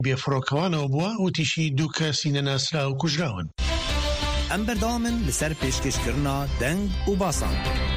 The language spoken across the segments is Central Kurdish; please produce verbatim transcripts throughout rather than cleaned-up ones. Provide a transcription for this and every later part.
بفروکوانو بوا و تیشی دوکا سینه ناسرا و کجراون. ام بردامن لسر پیشکش کرنا دنگ و باسان.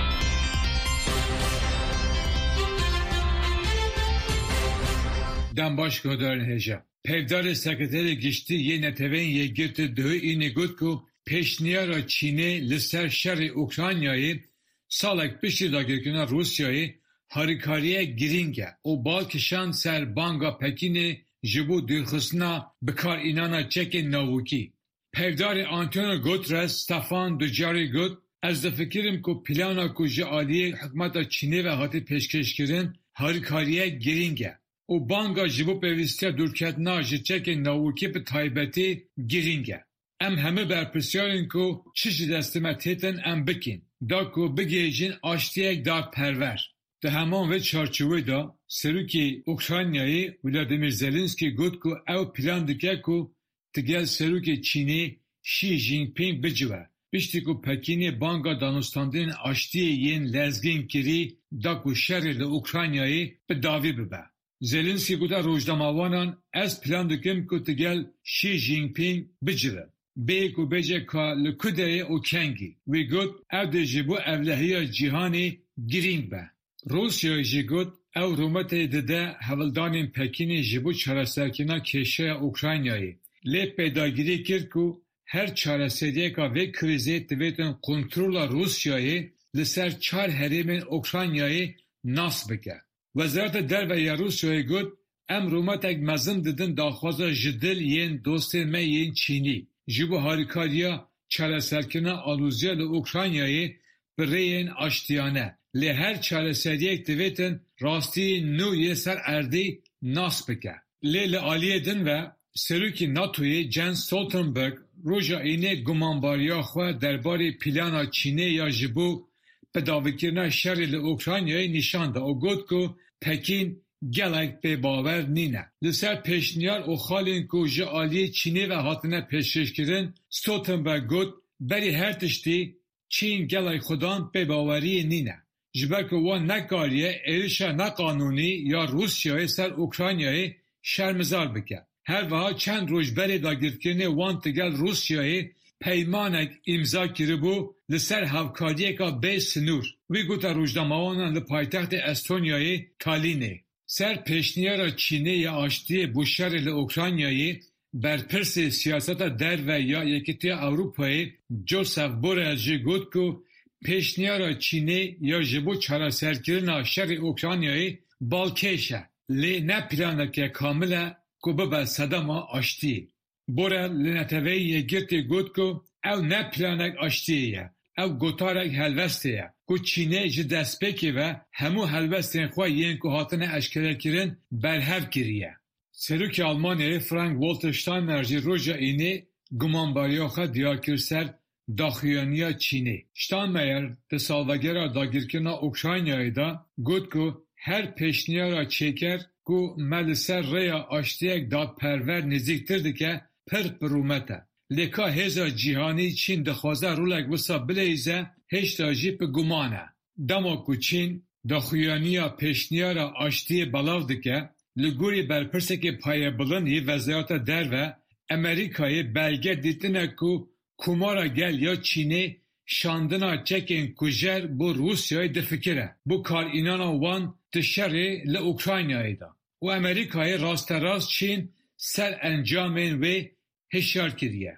دم باش که دارن هجا. پیدار سکرتر گشتی یه نتوین یه گرت دوی اینه گود که پیشنیارا چینه لسر شر اوکراینیایی سالک پیشی داگرکنه روسیایی هاریکاریه گرینگه و بالکشان سر بانگا پکینه جبو درخستنا بکار اینانا چک ناوکی. پیدار آنتونیو گوترس ستافان دوجاری گوت از دفکرم که پلانا کجا عالیه حکمت چینه و حاطی پیشکش کردن هاریکاریه گرینگه و بانگا جبو پیوسته دورکتنا جچک ناوکی به تایبتی گرینگه. ام همه برپرسیارن که چیزی دستمتیتن ام بکن دا که بگیجین آشتیک داد پرور. ده همان و چارچوبه دا سروکی اوکراینیایی ولادیمیر زلنسکی گفت که او پلان دکه که تگل سروکی چینی شی جین پینگ بجوه. بیشتی که پکینی بانگا دانستاندین آشتی ین لزگین کری دا که شر اوکراینیایی به داوی ببه. زلنسکی گفت روزنامه‌وانان از پلان دکم که تگل شی جین پینگ بجوه. بیگو بجه که لکوده او کنگی وی گفت او ده جبو اولهی جهانی گرینگ به. روسیا جگود او رومت دده حولدان پکینی جبو چارەسەرکردنا کشور اوکراینیایی لی پیداگیری کرد که هر چارەسەریه که وی کریزی دویتن کنترول روسیایی لسر چار حریم اوکراینیایی ناس بکه. وزارت در و یا روسیایی گود ام رومت اگ مزن ددن داخوازا جدل ین دوست می ین چینی جبو هاریکاریا چارەسەرکردنا آلوزیا اوکراینیایی برین آشتیانه لی هر چارەسەریک دویتن راستی نو یه سر اردی ناس بکه. لی لعالیه دن و سروکی ناتوی جنس سولتنبرگ روژا اینه گمانباریا خواه درباره پلانا چینه یا جبو پداوکرنا شر اوکراینیایی نشان ده و گفت که پکین گلک به باور نینه. لسر پیشنیار او خالین که جا عالیه چینه و حاطنه پیشش کردن سولتنبرگ گفت بری هر تشتی چین گلک خودان به باوری نینه. جبک وان نکاریه ایرشا نقانونی یا روسیای سر اوکراینیای شرمزار بکه. هر وها چند روز بری داگیرکنه وان تگل روسیای پیمانک امضا کرده بو لسر هفکاریه که به سنور. وی گوتا روزنامه‌وانان لپایتخت استونیای تالینه. سر پیشنیار چینه یا آشتی بوشر لاوکراینیای برپرس سیاست در و یا یکیتی اروپای جوزف بورل گفت که پیشنیار چینه یا جبو چارەسەرکردنا شر اوکراینیایی بالکشه لی نه پلانه که کامله که ببه صداما آشتی. بورل لنتوی یگرتی گفت که او نه پلانک آشتیه او گوتارک هلوستیه که چینه جه دست بکی و همو هلوستین خواه ین که حاطنه اشکره کرن برهف گریه. سروک آلمانی فرانک والتر شتاینمایر روژا اینه گمانباریا خواه دیار کرسر داخیانیا چینه. شتاینمایر ده سالوگرا داگیرکرنا اوکراینیایی دا گفت که هر پیشنیارا چیکر که ملسر ریا آشتیک داد پرور نزیکتر دکه پر پرومته. لکا هزا جیهانی چین دخوازه رولک بسا بلیزه هشتا جیپ گمانه. دما که چین داخیانیا پیشنیارا آشتی بلاو دکه لگوری برپرسه که پایه بلندی وزارت در و امریکای بلگه دیتنه که کمارا گل یا چینه شاندنا چکن کجر بو روسیای دفکره. بو کار اینانا وان تشره لأوکراینیای دا. و امریکای راست راست چین سر انجامین و هشیار کریه.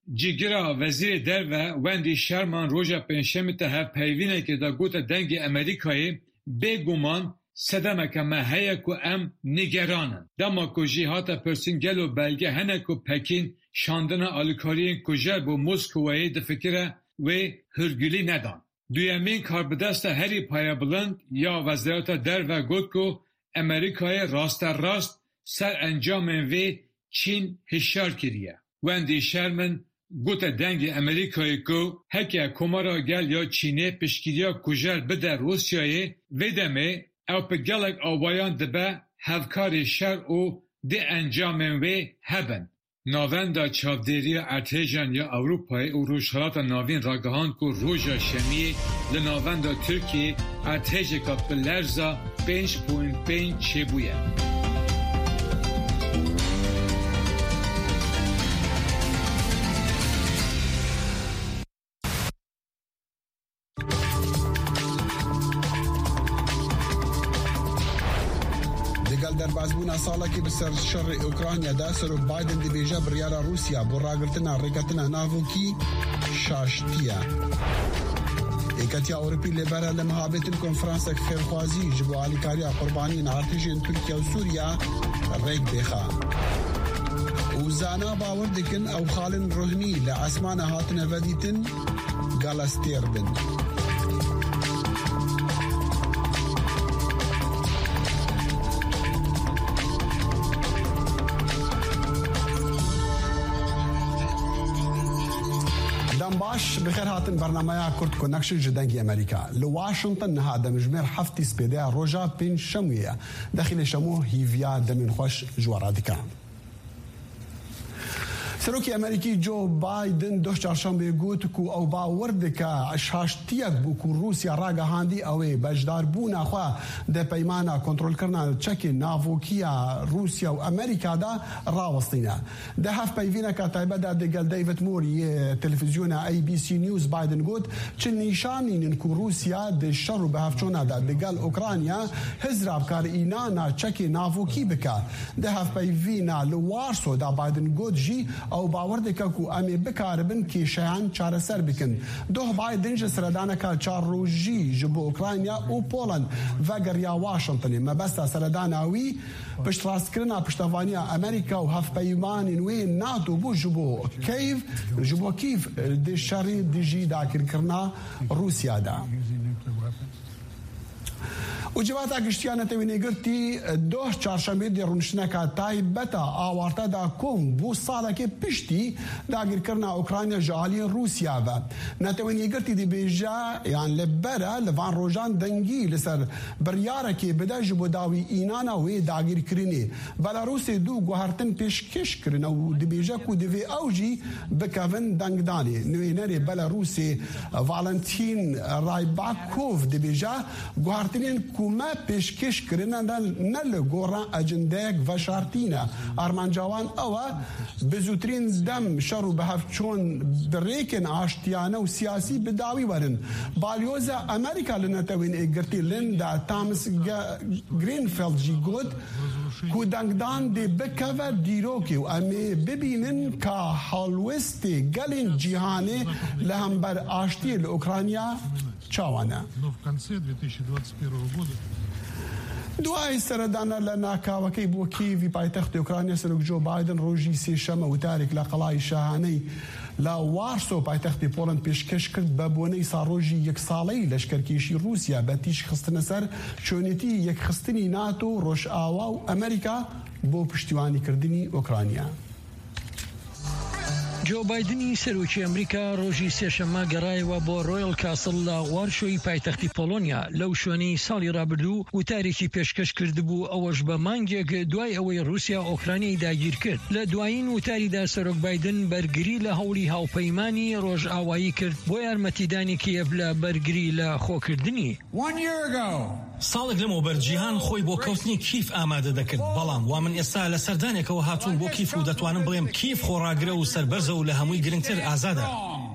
جیگرا وزیر در و وندی شرمان روژا پنشمی ته پیوینه که دا گوتا دنگ امریکای بگومان صدمه که محیه که ام نگرانن. دما که جیهاتا پرسین گلو بلگه هنه که پکین شاندنا آلکارین کجر بو موسکوایی دفکره و هرگولی ندان. دویمین کار به دست هری پایه بلند یا وزارت در و گفت که امریکای راست راست سر انجام و چین هشیار کریه. وندی شرمن گوت دنگ امریکای که هکه کمارا گل یا چینه پشکیریا کجر بده روسیای و دمه او پا گلک آوایان دبه هفکار شر او ده انجام و هبن. ناوندا چاودێری ارتێژان یا ئەوروپای و ڕۆژهەڵاتە ناوین ڕاگەهاند و ڕۆژە شەمیێ لە ناوندا تورکیە ارتێژێکە بلەرزە پێنج پۆینت پێنج چێبوویە. پیوازبونا ساڵێکی بەسەر شەڕی ئوکرانیادا سەرۆک بایدن دەبێژە بڕیارە رووسیا بۆ ڕاگرتنا ڕێگەتنە ناوۆکی شاشتیە. یەکەتیا ئەوروپی لێبەرە لە مەهابێتن کۆنفرانسێک خێرخوازی ji bo alîkariya qurbaniyên artêşên Tirkiye û Sûriya rêk bêxa. û zana bawer dikin ew xalên ruhnî li esmana hatine vedîtin galestêr bin. باش بخير هاتن برنامج كورت كونكشن جدنجي أمريكا لواشنطن نها دمجمر حفتي سبيديا روجا بين شموية داخل شموه هيفيا دمن خوش جوارادكا. سروکی امریکی جو بایدن دو چهارشنبه گوت کو او باور دکا شاشتیک بو کو روسیا راگا هاندی اوی بجدار بونا خو د پیمانا کنترل کرنا چک ناوکیا روسیا و امریکا دا راوستینا ده هف پیوینا کا تایبه د دگل دیوید موری تلویزیون ای بی سی نیوز بایدن گوت چ نشانین کو روسیا د شر به هفچونا د دگل اوکرانیا هزراب کار اینا چک ناوکی بکا ده هف پیوینا لوارسو دا بایدن گوت جی او باور دکا کو امی بکاربن کی شیان چاره سر بکن دوه بایدن ج سردانه کا چار روجی جبو اوکراینیا او پولند وگر یا واشنطن ما بس سردانه وی پشت راست کرنا پشتوانیا امریکا و هف پیمان وی ناتو بو جبو کیف جبو کیف د شری دیجی داکر کرنا روسیا دا وجبات گشتیانه توینی گرتی دو چهارشنبه دی رونشنکا تایبتا آوارتا دا کوم بو سالا که پشتی داگیر کرنا اوکراینیا جالی روسیا و نتوینی گرتی دی بیجا یعنی لبرا لوان روجان دنگی لسر بریاره که بدا جبو داوی اینانا وی داگیر کرینی بلاروس دو گوهرتن پیشکش کرنا و دی بیجا کو دی وی اوجی بکوین دنگدانی نوینری بلاروس والنتین رایباکوف دی بیجا گوهرتنین ما پیشکش کردن نل گوران اجندک و شرطینه ارمانجوان اوه بزودترین دم شرو به هفچون بریکن آشتیانه و سیاسی بداوی ورن بالیوزا امریکا لنتوین اگرتی لندا تامس گرینفیلد جی گود کو دنگدان دی بکوه دیروکی و امی ببینن که حالوستی گلین جیهانه لهم بر آشتی لأوکرانیا چاوانه. دوای سردانه لناکاوکی بو کیوی پایتخت اوکراینیا سرک جو بایدن روژی سی شمه و تاریک لقلای شاهانی لا وارسو پایتخت پولند پیشکش کرد ببونی ساروجی یک سالی لشکرکیشی روسیا بتیش خستن سر چونیتی یک خستنی ناتو روش آوا و امریکا بو پشتیوانی کردنی اوکراینیا. جو بایدنی سەرۆکی ئەمریکا ڕۆژی سێشەممە گەڕایەوە بۆ ڕۆیڵ کاسڵ لە وارشۆی پایتەختی پۆلۆنیا لەو شوێنەی ساڵی ڕابردوو وتارێکی پێشکەش کردبوو ئەوەش بە مانگێک دوای ئەوەی رووسیا ئۆکرانیای داگیر کرد لە دوایین وتاریدا سەرۆک بایدن بەرگری لە هەوڵی هاوپەیمانی ڕۆژئاوایی کرد بۆ یارمەتیدانی کیەف لە بەرگری لە خۆکردنی. ساڵێک لەمەوبەر جیهان خۆی بۆ کەوتنی کیف ئامادە دەکرد بەڵام وا من ئێستا لە سەردانێکەوە هاتوون بۆ کیف و دەتوانم بڵێم کیف خۆڕاگرە و سەربەرزە و لە هەمووی گرنگتر ئازادە.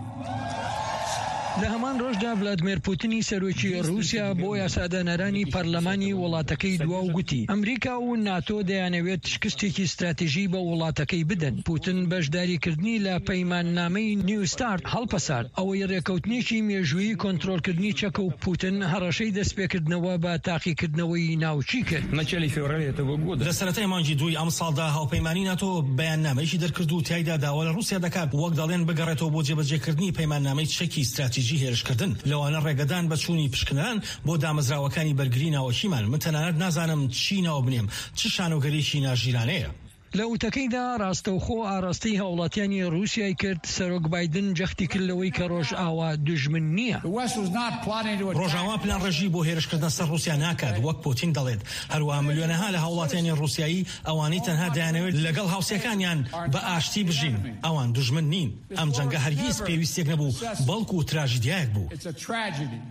لە هەمان ڕۆژدا ڤلادیمیر پوتینی سەرۆکی رووسیا بۆ یاسادانەرانی پەرلەمانی وڵاتەکەی دوا و گوتی ئەمریکا و ناتۆ دەیانەوێت شکستێکی استراتیژی بە وڵاتەکەی بدەن. پوتین بەشداریکردنی لە پەیماننامەی نیو ستارت هەڵپەسارد ئەوەی ڕێکەوتنێکی مێژوویی کۆنتڕۆلکردنی چەکە و پوتین هەڕەشەی دەستپێکردنەوە بە تاقیکردنەوەی ناوچی کرد. لە سەرەتای مانگی دووی ئەم ساڵدا هاوپەیمانی ناتۆ بەیاننامەیەکی دەرکرد و تایدا داوا لە رووسیا دەکات وەک دەڵێن بگەڕێتەوە بۆ جێبەجێکردنی پەیماننامەی چەکی استراتیژی هێرشکردن لەوانە ڕێگەدان بە چوونی پشکنان بۆ دامەزراوەکانی بەرگری ناوەکیمان من تەنانەت نازانم چی ناوە بنێم چ شانۆگەریشی ناژیرانەیە. لە وتەکەیدا ڕاستەوخۆ ئاڕاستەی هاوڵاتیانی رووسیای کرد سەرۆک بایدن جەختی کردلەوەی کە ڕۆژئاوا دوژمن نییە. ڕۆژئاوا پلان ڕێژی بۆ هێرشکردن سەر رووسیا ناکات وەک پوتین دەڵێت هەروەها ملیۆنەها لە هاوڵاتیانی رووسایی ئەوانەی تەنها دەیانەوێت لەگەڵ هاوسەکانیان بە ئاشتی بژین ئەوان دوژمن نین ئەم جەنگە هەرگیز پێویستێک نەبوو بەڵکو و تراژیدیایەک بوو.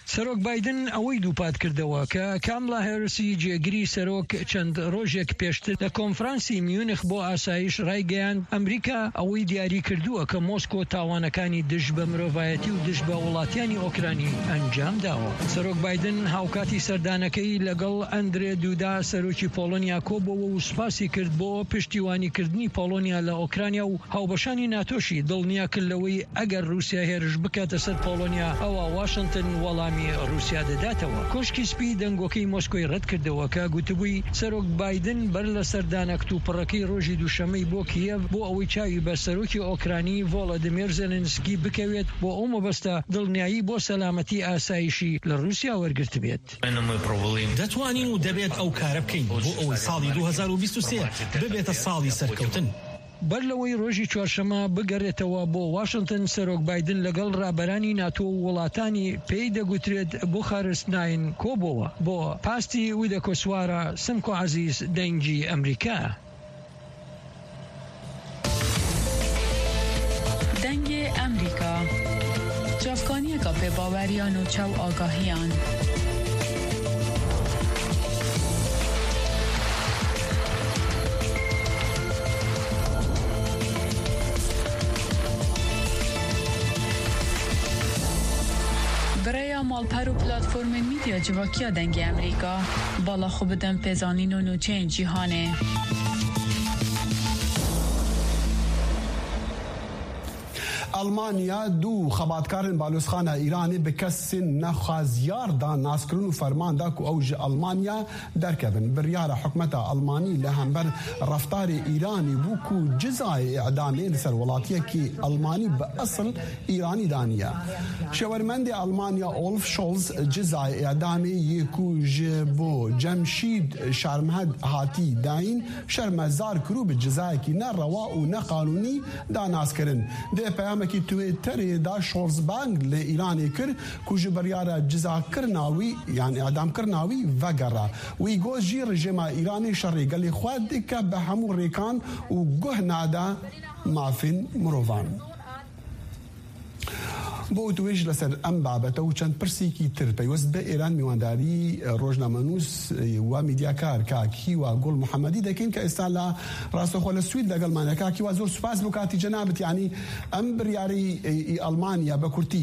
سەرۆک بایدن ئەوەی دووپات کردەوە کە کاملا هێرسی جێگیری سەرۆک چەند ڕۆژێک پێشتر لە کۆنفرانسی میونخ بۆ ئاسایش ڕایگەیاند ئەمریکا ئەوەی دیاری کردووە کە مۆسکۆ تاوانەکانی دژ بە مرۆڤایەتی و دژ بە وڵاتیانی ئۆکرانی ئەنجام داوە. سەرۆک بایدن هاوکاتی سەردانەکەی لەگەڵ ئەندرێ دوودا سەرۆکی پۆڵۆنیا کۆبەوە و سوپاسی کرد بۆ پشتیوانیکردنی پۆڵۆنیا لە ئۆکرانیا و هاوبەشانی ناتۆشی دڵنیا کردەوەی ئەگەر رووسیا هێرش بکاتە سەر پۆڵۆنیا ئەوە واشنگتن وەڵامی رووسیا دەداتەوە. کۆشکی سپی دەنگۆکەی مۆسکۆی ڕەت کردەوە کە گوتبووی سەرۆک بایدن بەر لە سەردانەکت و پڕەکەی ڕۆژی دووشەمەی بۆ کیەڤ بۆ ئەوەی چاوی بە سەرۆکی ئۆکرانی ڤۆڵۆدیمیر زێلێنسکی بکەوێت بۆ ئەو مەبەستە دڵنیایی بۆ سەلامەتی ئاسایشی لە رووسیا وەرگرت بێت. دەتوانین و دەبێت ئەو کارە بکەین بۆ ئەوەی ساڵی دوو هەزار و بیست و سێ ببێتە ساڵی سەرکەوتن. بەر لەوەی ڕۆژی چوارشەمە بگەڕێتەوە بۆ واشنگتن، سەرۆک بایدن لەگەڵ ڕابەرانی ناتۆ و وڵاتانی پێی دەگوترێت بوخارست ناین کۆبەوە بۆ پاستی ویدە کۆسوارە سمکۆ عەزیز دەنگی ئەمریکا. دەنگی ئەمریکا جافکانیەکە پێباوەریان و چاو ئاگاهیان. برای مالپەر و پلاتفۆرمên میدیا civakîya dengê Amerîka bala xwe bidin pêzanîn û nûçeyên cîhanê. ئەڵمانیا دوو خەباتکارن بالۆزخانە ئیرانی بە کەسین نەخوازیاردا ناسکردن و فەرماندا و ئەو ji ئەڵمانیا دەرکەبن. بڕیارە حکومەتە ئەڵمانی لە هەمبەر ڕەفتاری ئیرانی بوو و جزای ئیعدامê li ser welatiyekî ئەڵمانی bi esil ئیرانی daniye. Şewermendê Almanya Olaf Scholz cizayê îdamê yê ku ji bo Cemşîd Şermhed hatî dayîn şermezar kirû bi cizayekî ne rewa û ne qanûnî da naskirin. Dê peyamekî Twitterê da Scholz bang li Îranê kir ku ji biryara cizakirina wî yani îdamkirina wî vegera. Wî got jî rejima Îranê şerê gelê xwe dike bi hemû rêkan û guh nada mafên mirovan. بۆ توێژ لەسەر ئەم بابەتە و چەند پرسێکی تر پەیوەست بە ئێران میوانداری ڕۆژنامەنووس و میدیاکار کاکیوا گوڵ محەممەدی دەکەین کە ئێستا لە ڕاستەخۆ لە سوید لەگەڵمانە. کاکیوا زۆر سوپاس بۆ کاتی جەنابەت. یعنی ئەم بڕیاری ئەڵمانیا بە کورتی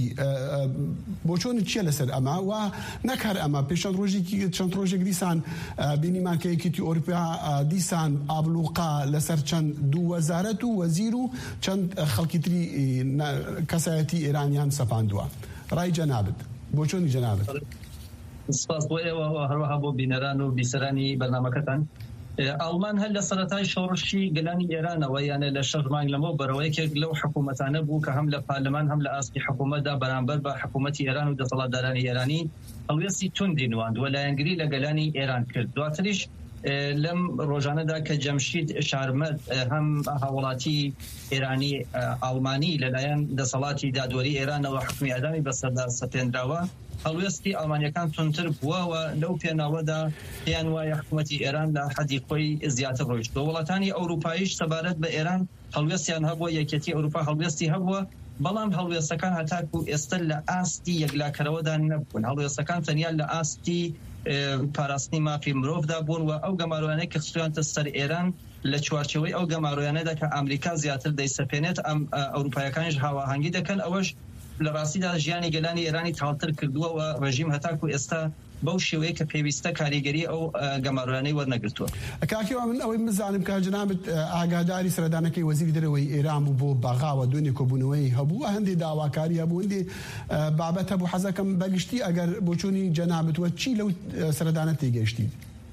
بۆ چۆن چیە لەسەر ئەمە و نەکار ئەمە پێشەند ڕۆژێکی چەند ڕۆژێک دیسان بینیمان کە یەکێتی ئۆروپا دیسان ئابلوقا لەسەر چەند دوو وەزارەت و وەزیر و چەند خەڵکی تری کەسایەتی ئێرانیان سەپاندووە. ڕای جەنابەت بۆ چۆنی جەنابەت؟ سپاس بۆ ئێوە هەروەها بۆ بینەران و بیسەرانی بەرنامەکەتان. ئەڵمان هەر لە سەرەتای شۆڕشی گەلانی ئێرانەوە یانە لە شەش مانگ لەمەوە بەرەوەیەکێک لەو حکوومەتانە بوو کە هەم لە پارلەمان هەم لە ئاستی حکوومەتدا بەرامبەر بە حکوومەتی ئێران و دەسەڵاتدارانی ئێرانی هەڵوێستی توندی نواند و لایەنگری لە گەلانی ئێران کرد. دواتریش لەم ڕۆژانەدا کە جەمشید شارمەد هەم هاوڵاتی ئێرانی ئەڵمانی لەلایەن دەسەڵاتی دادوەری ئێرانەوە حکمی ئەدامی بەسەردا سەپێنراوە، هەڵوێستی ئەڵمانیەکان تونتر بووەوە. لەو پێناوەدا پێیان وایە حکومەتی ئێران لە حەدی خۆی زیاتر ڕۆیشتووە. وڵاتانی ئەوروپاییش سەبارەت بە ئێران هەڵوێستیان هەبووە، یەکێتی ئەوروپا هەڵوێستی هەبووە، بەڵام هەڵوێستەکان هەتاکو ئێستا لە ئاستی یەکلاکەرەوەدا نەبوون. هەڵوێستەکان تەنیا لە ئاستی پاراستنی مافی مرۆڤدا بوون و ئەو گەمارۆیانەی کە خستویانتە سەر ئێران لە چوارچەوەی ئەو گەمارۆیانەدا کە ئەمریکا زیاتر دەیسەپێنێت ئەم ئەوروپایەکانیش هاواهەنگی دەکەن. ئەوەش لە ڕاستیدا ژیانی گەلانی ئێرانی تاڵتر کردووە و ڕژیم هەتاکو ئێستا بەو شێوەیە کە پێویستە کاریگەری ئەو گەمارۆیانەی وەرنەگرتووە. کاکیوا من ئەوەی بزانم کە جەنابەت ئاگاداری سەردانەکەی وەزیری دەرەوەی ئێران بوو بۆ بەغاوە دوێنێ کۆبوونەوەی هەبوو، هەندێ داواکاری هەبوو، هەندێ بابەت هەبوو. حەزەکەم بەگشتی ئەگەر بۆ چوونی جەنابەتوە چی لەو سەردانە تێگەیشتی؟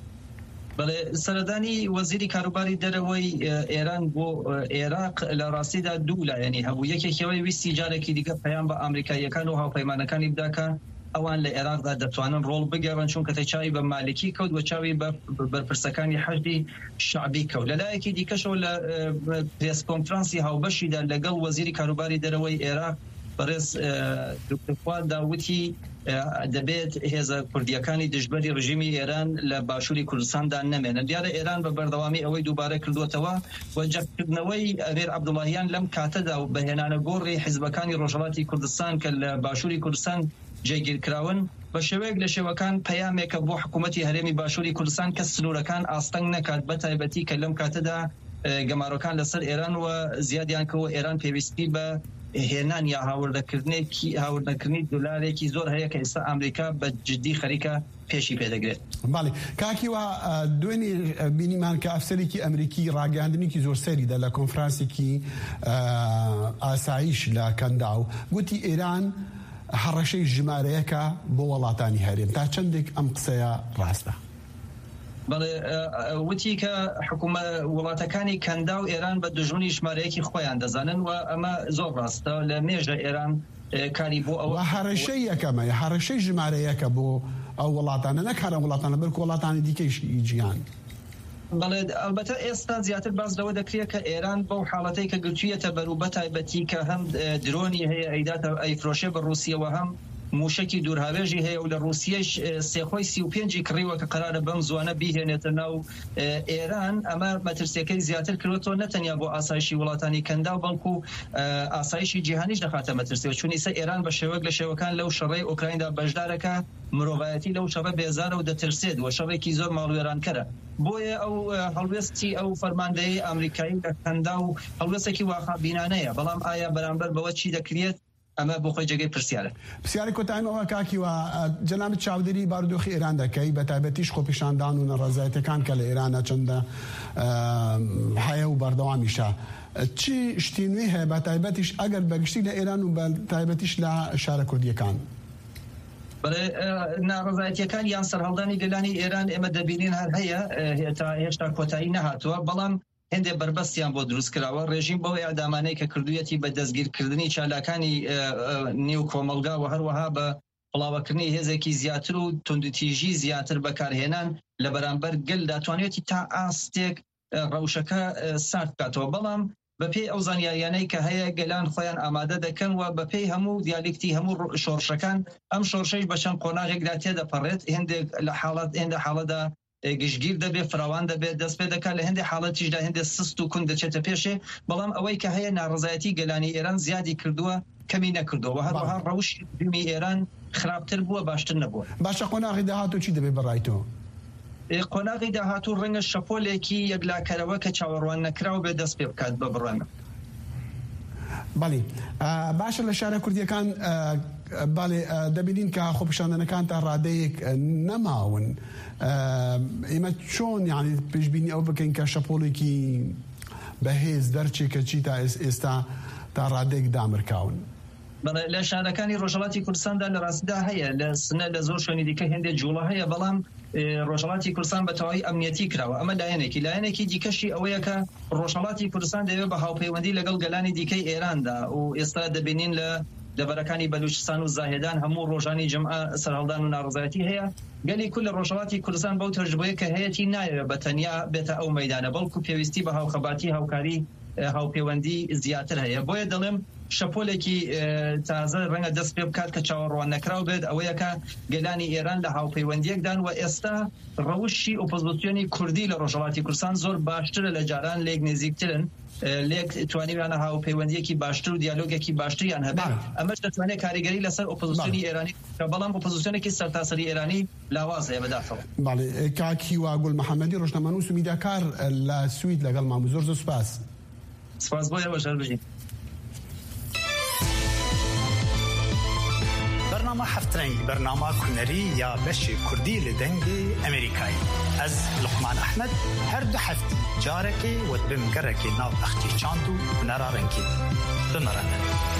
بەڵێ سەردانی وەزیری کاروباری دەرەوەی ئێران بۆ عێراق لە ڕاستیدا دوو لایەنی هەبوو. یەکێکەوەی ویستی جارێکی دیکە پەیام بە ئەمریکاییەکان و هاوپەیمانەکانی بداکە ئەوان لە عێراقدا دەتوانن ڕۆڵ بگەڕن، چونکە تەچاوی بە مالکی کەوت و چاوی بە بەرپرسەکانی حەشدی شعبی کەوت. لەلایەکی دیکەشەوە لە پرێس کۆنفرانسی هاوبەشیدا لەگەڵ وەزیری کاروباری دەرەوەی عێراق بەڕێز دکتۆر فواد داوتی دەبێت هێزە کوردیەکانی دژبەری ڕژیمی ئێران لە باشووری کوردستاندا نەمێنن. دیارە ئێران بە بەردەوامی ئەوەی دووبارە کردووەتەوە و جەکردنەوەی ئەمیر عەبدوڵاهیان لەم کاتەدا و بەهێنانە گۆڕی حیزبەکانی ڕۆژهەڵاتی کوردستان کە لە باشووری کوردستان جێگیرکراون بە شێوەیەک لە شێوەکان پەیامێکە بۆ حکوومەتی هەرێمی باشووری کوردستان کە سنوورەکان ئاستەنگ نەکات بە تایبەتی کە لەم کاتەدا گەمارۆکان لەسەر ئێران و زیادیان کەوە ئێران پێویستی بە هێنان یا هاوردەکردنێکی هاوردەکردنی دولارێکی زۆر هەیە کە ئێستا ئەمریکا بە جدی خەریکە پێشی پێدەگرێت. باڵێ کاکی وە دوێنێ بینیمان کە ئەفسەرێکی ئەمریکی ڕاگەاندنێکی زۆر سەریدا لە کۆنفرانسێکی ئاسایش لە کەنداو گوتی ئێران هەڕەشەی ژمارەیەکە بۆ وڵاتانی هەرێم تا چەندێک ئەم قسەیە ڕاستە؟ بەڵێ وتی کە حکومە وڵاتەکانی کەندا و ئێران بە دژمنی ژمارەیەکی خۆیان دەزانن و ئەمە زۆر ڕاستە لە مێژە ئێران کاری بۆ ئەوە هەڕەشەی یەکەمە هەڕەشەی ژمارەیەکە بۆ ئەو وڵاتانە نەکارە وڵاتانە بەرک وڵاتانی دیکەی جیهان. بەڵێ ئەلبەتە ئێستا زیاتر باس لەوە دەکرێت کە ئێران بەو حاڵەتەی کە گرتوویەتە بەروو بە تایبەتی کە هەم درۆنی هەیە ئەیداتە ئەیفرۆشێ بە رووسیەوە هەم موشکی دوورهاوێژی هەیە و لە رووسیەش سێخۆی سی و پێنجی کڕیوە کە قەرارە بەم زوانە بیهێنێتە ناو ئێران. ئەمە مەترسیەکەی زیاتر کردوەوە نەتەنیا بۆ ئاسایشی وڵاتانی کەندا و بەڵکو ئاسایشی جیهانیش دەخاتە مەترسیەوە چون ئێستا ئێران بە شێوەیەک لە شێوەکان لەو شەڕەی ئوکرایندا بەشدارەکە مرۆڤایەتی لەو شەڕە بێزارە و دەترسێت و شەڕێکی زۆر ماڵوێرانکەرە. بۆیە ئەو هەڵوێستی ئەو فەرماندەی ئەمریکایی لە کەندا و هەڵوێستێکی واقعبینانەیە، بەڵام ئایا بەرامبەر بەوە چی دەکرێت ئەمە بۆ خۆی جێگەی پرسیارە. پرسیاری کۆتاییەوە کاکی وە جەنابەت چاودێری بارودۆخی ئێران دەکەی بە تایبەتیش خۆپیشاندان و نەڕەزایەتەکان کە لە ئێرانە چەندە هەیە و بەردەوامیشە چی شتی نوێ هەیە بە تایبەتیش ئەگەر بەگشتی لە ئێران و بە تایبەتیش لە شارە کوردیەکان؟ بەڵێ ناڕەزایەتیەکان یان سەرهەڵدانی گەلانی ئێران ئێمە دەبینین هەر هەیە تا هێشتا کۆتایی نەهاتووە، بەڵام هەندێ بربەستیان بۆ دروست کراوە. ڕێژیم بەوەی ئەدامانەی کە کردوویەتی بە دەستگیرکردنی چالاکانی نێو کۆمەلگا و هەروەها بە بڵاوەکردنی هێزێکی زیاتر و توندوتیژی زیاتر بەکارهێنان لە بەرامبەر گەل داتوانێتی تا ئاستێک ڕەوشەکە سارد بکاتەوە. بەڵام بەپێی ئەو زانیاریانەی کە هەیە گەلان خۆیان ئامادە دەکەن و بەپێی هەموو دیالکتی هەموو شۆڕشەکان ئەم شۆڕشەی بە چەند قۆناغێکدا تێدەپەڕێت. هێندێک لە حاڵەت هێندە حاڵەدا گشتگیر دەبێت فراوان دەبێت دەست پێ دەکات لە هەندێک حاڵەتیشدا هەندێک سست و کون دەچێتە پێشێ، بەڵام ئەوەی کە هەیە ناڕەزایەتی گەلانی ئێران زیادی کردووە کەمی نەکردەوە هەروەها ڕەوشی دومی ئێران خراپتر بووە باشتر نەبووە. باشە قۆناغی داهاتوو چی دەبێت بەڕایتەوە؟ قۆناغی داهاتوو ڕەنگە شەپۆلێکی یەکلاکەرەوە کە چاوەڕوان نەکراوە بێ دەست پێ بکات بە بڕێمە. باڵێ باشە لە شارە کوردیەکان باڵێ دەبینین کە خۆپیشاندنەکان تا ڕادەیەک نەماون، ئێمە چۆن یعنی پێشبینی ئەو بکەین کە شەپۆڵێکی بەهێز دەرچێک کە چی تا ئێستا تا ڕادەیەک دامرکاون؟ لە شارەکانی ڕۆژهەڵاتی کوردستاندا لە ڕاستیدا هەیە لە سنە لە زۆر شوێنی دیکە هێندێک جوڵە هەیە، بەڵام ڕۆژهەڵاتی کوردستان بە تەواوی ئەمنیەتی کراوە. ئەمە لایەنێکی لایەنێکی دیکەشی ئەوەیە کە ڕۆژهەڵاتی کوردستان دەوێت بە هاوپەیوەندی لەگەڵ گەلانی دیکەی ئێراندا و ئێستا دەبینین لە دەبەرەکانی بەلوچستان و زاهێدان هەموو ڕۆژانی جەمعە سەرهەڵدان و ناڕەزایەتی هەیە. گەلی کول لە ڕۆژهەڵاتی کوردستان بەو تەجربەیە کە هەیەی نایەوێت بە تەنیا بێتە ئەو مەیدانە، بەڵکو پێویستی بە هاوخەباتی هاوکاری هاوپەیوەندی زیاتر هەیە. بۆیە دەڵێم شەپۆلێکی تازە ڕەنگە دەست پێ بکات کە چاوەڕوان نەکراو بێت ئەوەیە کە گەلانی ئێران لە هاوپەیوەندیەکدان و ئێستا ڕەوشی ئۆپۆزیسیۆنی کوردی لە ڕۆژهەڵاتی کوردستان زۆر باشترە لە جاران لێک نزیکترن، لێک توانیویانە هاوپەیوەندیەکی باشتر و دیالۆگێکی باشتریان هەبێت. ئەمەش دەتوانێت کاریگەری لەسەر ئۆپۆزیسیۆنی ئێرانی کە بەڵام ئۆپۆزیسیۆنێکی سەرتاسەری ئێرانی لاواز هەیە بەداخەوە. باڵێ کاکی وا گوڵ محەممەدی ڕۆژنامەنووس و میدیاکار لە سوید لەگەڵ مام زۆر زۆر سپاس. سپاس بۆ ئێوە شەر بژین. برنامه هفترنگ برنامه کنری یا بشی کردی لدنگی امریکایی از لقمان احمد هر دو هفته جارکی و بمگرکی ناو اختی چاندو نرارنگی بمرنه.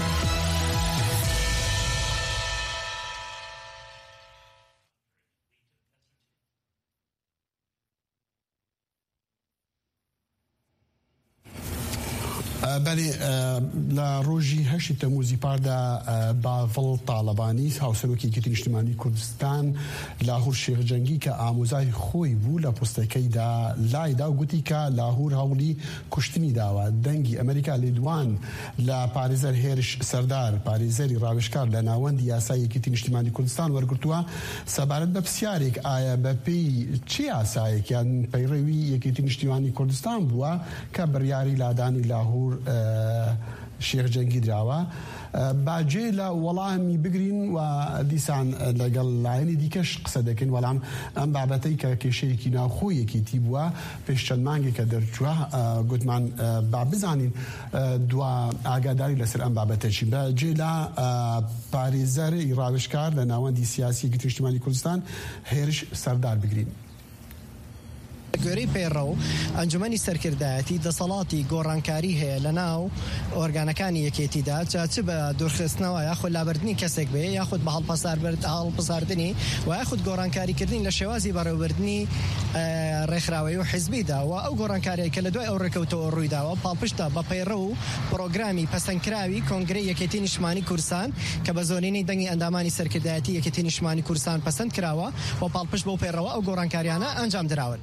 بەێ لە ڕۆژی هەشتی تەموزی پاردا باڤڵ تاالبانی هاوسەرۆکی گرتی نیشتیمانی کوردستان لاهور شێخجەنگی کە ئامۆزای خۆی بوو لە پۆستەکەیدا لایدا و گوتی کە لاهور هەوڵی کوشتنی داوە. دەنگی ئەمریکا لێدوان لە پارێزەر هێرش سەردار پارێزەری ڕاوێژکار لە ناوەندی یاسای یەکێتی نیشتیمانی کوردستان وەرگرتووە سەبارەت بە پرسیارێک ئایا بەپێی چی یاسایەک یان پەیڕەوی یەکێتی نیشتیمانی کوردستان بووە کە بڕیاری لادانی لاهور شێخ جەنگی دراوە باجێ لە وەڵامی بگرین و دیسان لەگەڵ لایەنی دیکەش قسە دەکەین وەڵام ئەم بابەتەی کە کێشەیەکی ناوخۆیەکی تی بووە پێش چەند مانگێک کە دەرچووە گوتمان با بزانین دوا ئاگاداری لەسەر ئەم بابەتەچی باجێ لە پارێزەری ڕاوێژکار لە ناوەندی سیاسی گرتی نیشتیمانی کوردستان هێرش سەردار بگرین. گۆرەی پێڕە و ئەنجومەنی سەرکردایەتی دەسەڵاتی گۆڕانکاری هەیە لە ناو ئۆرگانەکانی یەکێتیدا چ بە دوورخستنەوە یاخود لابردنی کەسێک بێ یاخود بە هەڵپەساردنی و یاخود گۆڕانکاریکردنی لە شێوازی بەڕێوەبردنی ڕێکخراوەی و حیزبیدا و ئەو گۆڕانکاریە کە لە دوای ئەو ڕێکەوتەوە ڕوویداوە پاڵپشتە بە پەیڕە و پرۆگرامی پەسەندکراوی کۆنگرەی یەکێتی نیشتیمانی کوردستان کە بە زۆرینەی دەنگی ئەندامانی سەرکردایەتی یەکێتی نیشتیمانی کوردستان پەسەند کراوە و پاڵپشت بەو پەیڕەوە ئەو گۆڕانکاریانە ئەنجام دراون.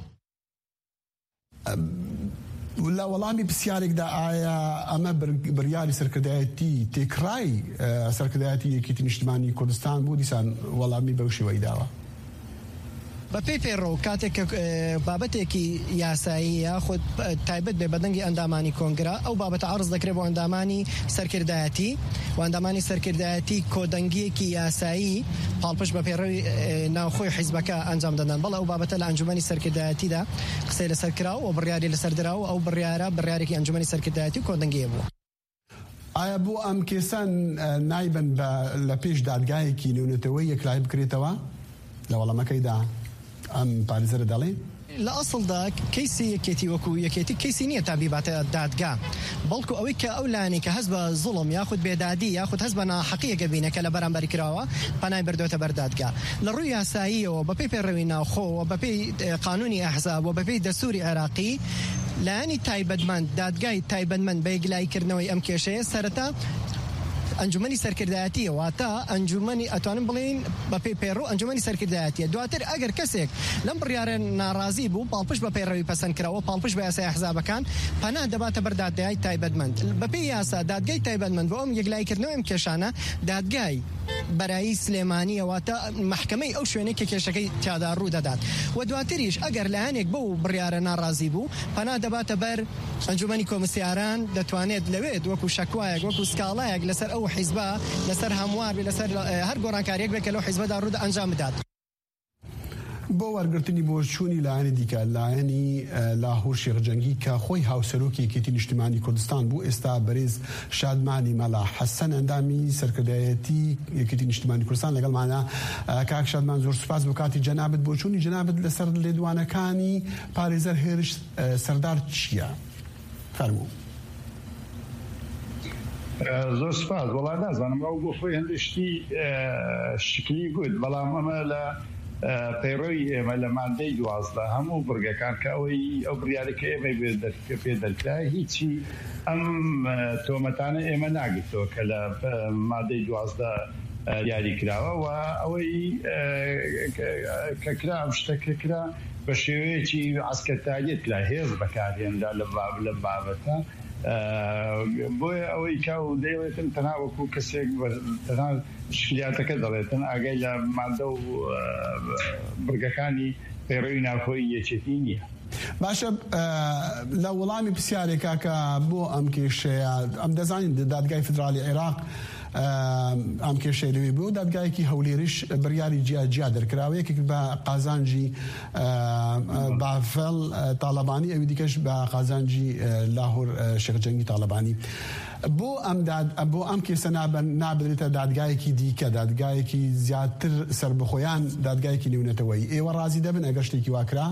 لە وەڵامی پرسیارێکدا ئایا ئەمە بڕیاری سەرکردایەتی تێکڕای سەرکردایەتی یەکێتی نیشتیمانی کوردستان بوو دیسان وەڵامی بەو شێوەی داوە؟ بە پێی پێڕۆ کاتێک بابەتێکی یاساییە خۆ تایبەت بێ بەدەنگی ئەندامانی کۆنگرا ئەو بابەتە عرض دەکرێت بۆ ئەندامانی سەرکردایەتی و ئەندامانی سەرکردایەتی کۆدەنگیەکی یاسایی پاڵپشت بە پێڕەوی ناوخۆی حیزبەکە ئەنجام دەدەن بەڵێ ئەو بابەتە لە ئەنجومەنی سەرکردایەتیدا قسەی لەسەر کراوە و بڕیاری لەسەر دراوە ئەو بڕیارە بڕیارێکی ئەنجومەنی سەرکردایەتی و کۆدەنگیە بووە. ئایا بۆ ئەم کێسان نایبن لە پێش دادگایەکی نێونەتەوەی یەکلای بکرێتەوە لە وەڵامەکەیدا ئەم پارێزەرە دەڵێ؟ لە ئەسڵدا کەیسی یەکێتی وەکو یەکێتی کەیسی نییە تا بیباتە دادگا بەڵکو ئەوەی کە ئەو لایەنێک کە هەست بە زوڵم یاخود بێدادی یاخود هەست بە ناحەقیەکە بینە کە لە بەرامبەری کراوە پەنای بردوێتە بەر دادگا لە ڕووی یاساییەوە بە پێی پێڕەوی ناوخۆ بە پێی قانونی ئەحزاب و بە پێی دەستوری عێراقی لایەنی تایبەتمەند دادگای تایبەتمەند بە یەکلایکردنەوەی ئەم کێشەیە سەرەتا ئەنجومەنی سەرکردایەتیە واتە ئەنجومەنی ئەتوانم بڵین بە پێی پێڕۆ ئەنجومەنی سەرکردایەتیە دواتر ئەگەر کەسێک لەم بڕیارە ناڕازی بوو پاڵپشت بە پەیڕەوی پەسەندکراوە پاڵپشت بە یاسای ئەحزابەکان پەنا دەباتە بەر دادگای تایبەتمەند بە پێی یاسا دادگای تایبەتمەند بۆ ئەم یەکلایکردنەوەی ئەم کێشانە دادگای بەرایی سلێمانی واتە محکەمەی ئەو شوێنەی کە کێشەکەی تیادا ڕوو دەدات و دواتریش ئەگەر لایەنێک بەو بڕیارە ناڕازی بوو پەنا دەباتە بەر ئەنجومەنی کۆمسیاران دەتوانێت لەوێت وەکو شەکوایەک وەکو سکاڵایەک لەسەر ئەو حیزبە لەسەر هەموار لەسەر هەر گۆڕانکاریەک بێت کە لەو حیزبەدا ڕوودا ئەنجام بدات. بۆ وەرگرتنی بۆ چوونی لایەنی دیکە لایەنی لاهور شێخ جەنگی کە خۆی هاوسەرۆکی یەکێتی نیشتیمانی کوردستان بوو ئێستا بەرێز شادمانی مەلا حەسەن ئەندامی سەرکردایەتی یەکێتی نیشتیمانی کوردستان لەگەڵمانە. کاک شادمان زۆر سوپاس بۆ کاتی جەنابەت بۆ چوونی جەنابەت لەسەر لێدوانەکانی پارێزەر هێرش سەردار چییە؟ فەرموو. زۆر سپاس وەڵام نازانم ئەو بۆ خۆی هەندشتی شکلی گوت بەڵام ئەمە لە پەیڕەوی ئێمە لە مادەی دوازدە هەموو بڕگەکان کە ئەوەی ئەو بڕیارەکە ئێمە پێ دەرکرا هیچی ئەم تۆمەتانە ئێمە ناگرێتەوە کە لە مادەی دوازدە یاری کراوە و ئەوەی کە کرا ئەم شتەکە کرا بە شێوەیەکی عەسکەرتاریەت کرا هێز بەکارهێنرا لە بابەتە بۆیە ئەوەی کا و دەیڵێتن تەنها وەکو کەسێک تەنها شکلیاتەکە دەڵێتن ئاگای لە مادە و بڕگەکانی پەیڕەوی ناوخۆی یەکێتی نییە. باشە لە وەڵامی پرسیارێکا کە بۆ ئەم کێشەیە ئەم دەزانین دادگای فدرالی عێراق ئەم کێشەی لەوێ بوو دادگایەکی هەولێریش بڕیاری جیا دەرکراوە یەکێک بە قازانجی بافەڵ تاالبانی ئەوی دیکەش بە قازانجی لاهور شێخ جەنگی تاالبانی بۆ ئەم بۆ ئەم کێسە نابدرێتە دادگایەکی دیکە دادگایەکی زیاتر سربەخۆیان دادگایەکی نێونەتەوەی ئێوە ڕازی دەبن ئەگەر شتێکی واکرا؟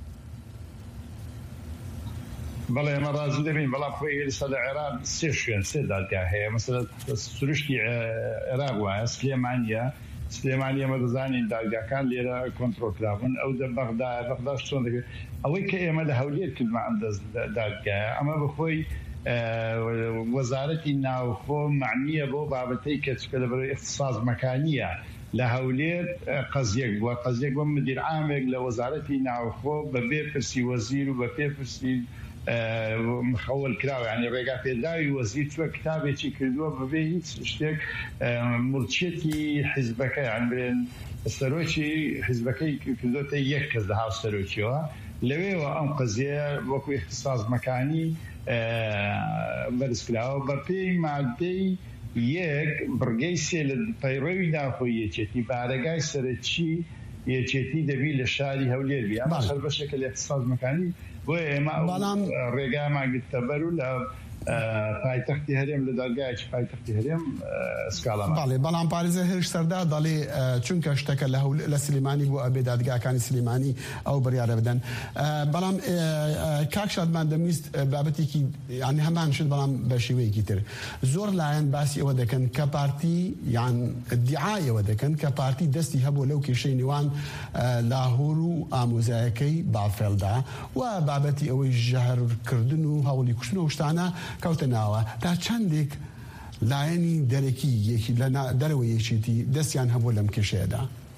بەڵێ ئێمە ڕازی دەبین بەڵام خۆی ئێستا لە عێراق سێ شوێن سێ دادگا هەیە مەسەڵەن سروشتی عێراق وایە سلێمانیە سلێمانی ئێمە دەزانین دادگاکان لێرە کۆنتڕۆلکرابوون ئەو دە بەغدایە بەغدا چۆن دەکرێت ئەوەی کە ئێمە لە هەولێر کردمە ئەم دادگایە ئەمە بەخۆی وەزارەتی ناوخۆ معنیە بۆ بابەتەی کە چکە لەبەرەوەی اختصاص مەکانیە لە هەولێر قەزیەک بووە قەزیەک بۆ مدیر عامێک لە وەزارەتی ناوخۆ بەبێ پرسی وەزیر و بەپێ پرسی مخەول کراوە یعنی ڕێگا پێداوی وەزیر چووە کتابێکی کردووە بەبێ هیچ شتێک مڵکیەتی حیزبەکە یان بێن سەرۆکی حیزبەکەی کردوتە یەک کەس لە هاو سەرۆکیەوە لەوێەوە ئەم قەزیە وەکو اختصاص مەکانی بەرزکراوە بە پێی مادەی یەک بڕگەی سێ لە پەیڕەوی ناوخۆی یەکێتی بارەگای سەرەکی یەکێتی دەبی لە شاری هەولێربی ئەمە هەر بەشێکە لە اقتصادمەکانی بۆ ئێمە ڕێگامان گرتەبەر و لە پایتەختی هەرێم لە دەرگایکی پایتەختی هەرێم سکاڵەمان بەڵێ بەڵام پارێزە هێرش سەردا دەڵێ چونکە شتەکە لە سلێمانی بۆ ئەبێ دادگاکانی سلێمانی ئەو بڕیارە بدەن بەڵام کاک شادمان دەمویست بابەتێکی یعنی هەمان شت بەڵام بە شێوەیەکی تر زۆر لایەن باسی ئەوە دەکەن کە پارتی یان دیعایەوە دەکەن کە پارتی دەستی هەبوو لەو کێشەی نێوان لاهور و ئامۆزایەکەی بافێڵدا و بابەتی ئەوەی ژەهرکردن و هەوڵی کوشتن و شتانە کەوتە ناوە تا چەندێک لایەنی دەرەکی یەکی لە دەرەوە یەکێتی دەستیان هەبوو لەم کێشەیەدا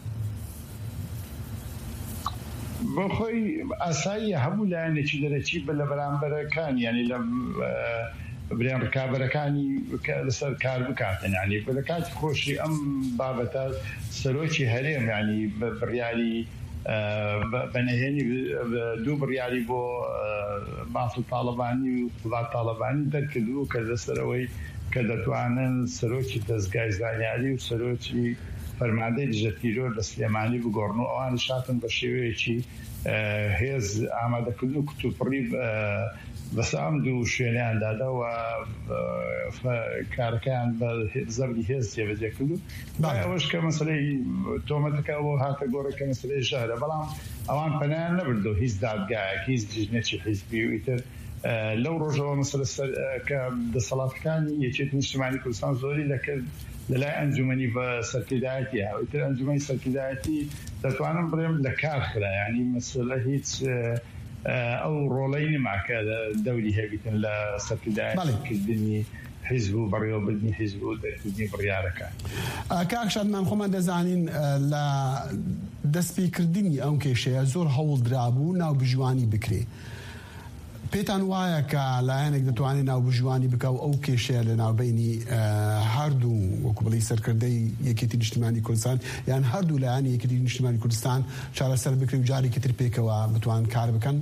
بۆ خۆی ئاسایی هەموو لایەنێکی دەرەکی بە لە بەرامبەرەکان یعنی لە بریان ڕکابەرەکانی لەسەر کار بکاتن ینی بە لە کاتی خۆشی ئەم بابەتە سەرۆکی هەرێم ینی بڕیاری بەنهێنی دوو بڕیاری بۆ مافڵ تاڵەبانی و وڵات تاڵەبانی دەرکردو کە لەسەرەوەی کە دەتوانن سەرۆکی دەستگای زانیاری و سەرۆکی فەرماندەی دژەتیرۆر لە سلێمانی بگۆڕن و ئەوانی شاتن بە شێوەیەکی هێز ئامادەکردن و کتوپڕی بەسە ئەم دوو شوێنیاندادا و کارەکەیان بە زەبری هێز جێبەجێ کردو ئەوەش کە مەسەلەی تۆمەتەکە بۆ هاتە گۆڕەکە مەسەلەی ژەهرە بەڵام ئەوان پەنایان نەبردو هیچ دادگایەک هیچ جژنێکی حیزبی و ئیتر لەو ڕۆژەوە مەسەلە کە دەسەڵاتەکانی یەکێتی نیشتیمانی کوردستان زۆری دەکرد لەلای ئەنجومەنی بە سەرکردایەتی ها ئیتر ئەنجومەنی سەرکردایەتی دەتوانم بڵێم لە کار خرا ینی مەسەلە هیچ ئەو ڕۆڵەی نماکە دەوری هەبیتن لە سەرکردایەتیکردنی حیزب و بەڕێوەبردنی حیزب و دەرکردنی بڕیارەکان کاک شادمان خۆمان دەزانین لە دەستپێکردنی ئەو کێشەیە زۆر هەوڵ درابوو ناو بژوانی بکرێ پێتان وایە کە لایەنێک دەتوانێت ناو بژوانی بکە و ئەو کێشەیە لە ناوبینی هەردوو وەکو بڵی سەرکردەی یەکێتی نیشتیمانی کوردستان یان هەردوو لایەنی یەکێتی نیشتیمانی کوردستان چارەسەر بکرێ و جارێکی تر پێکەوە بتوان کار بکەن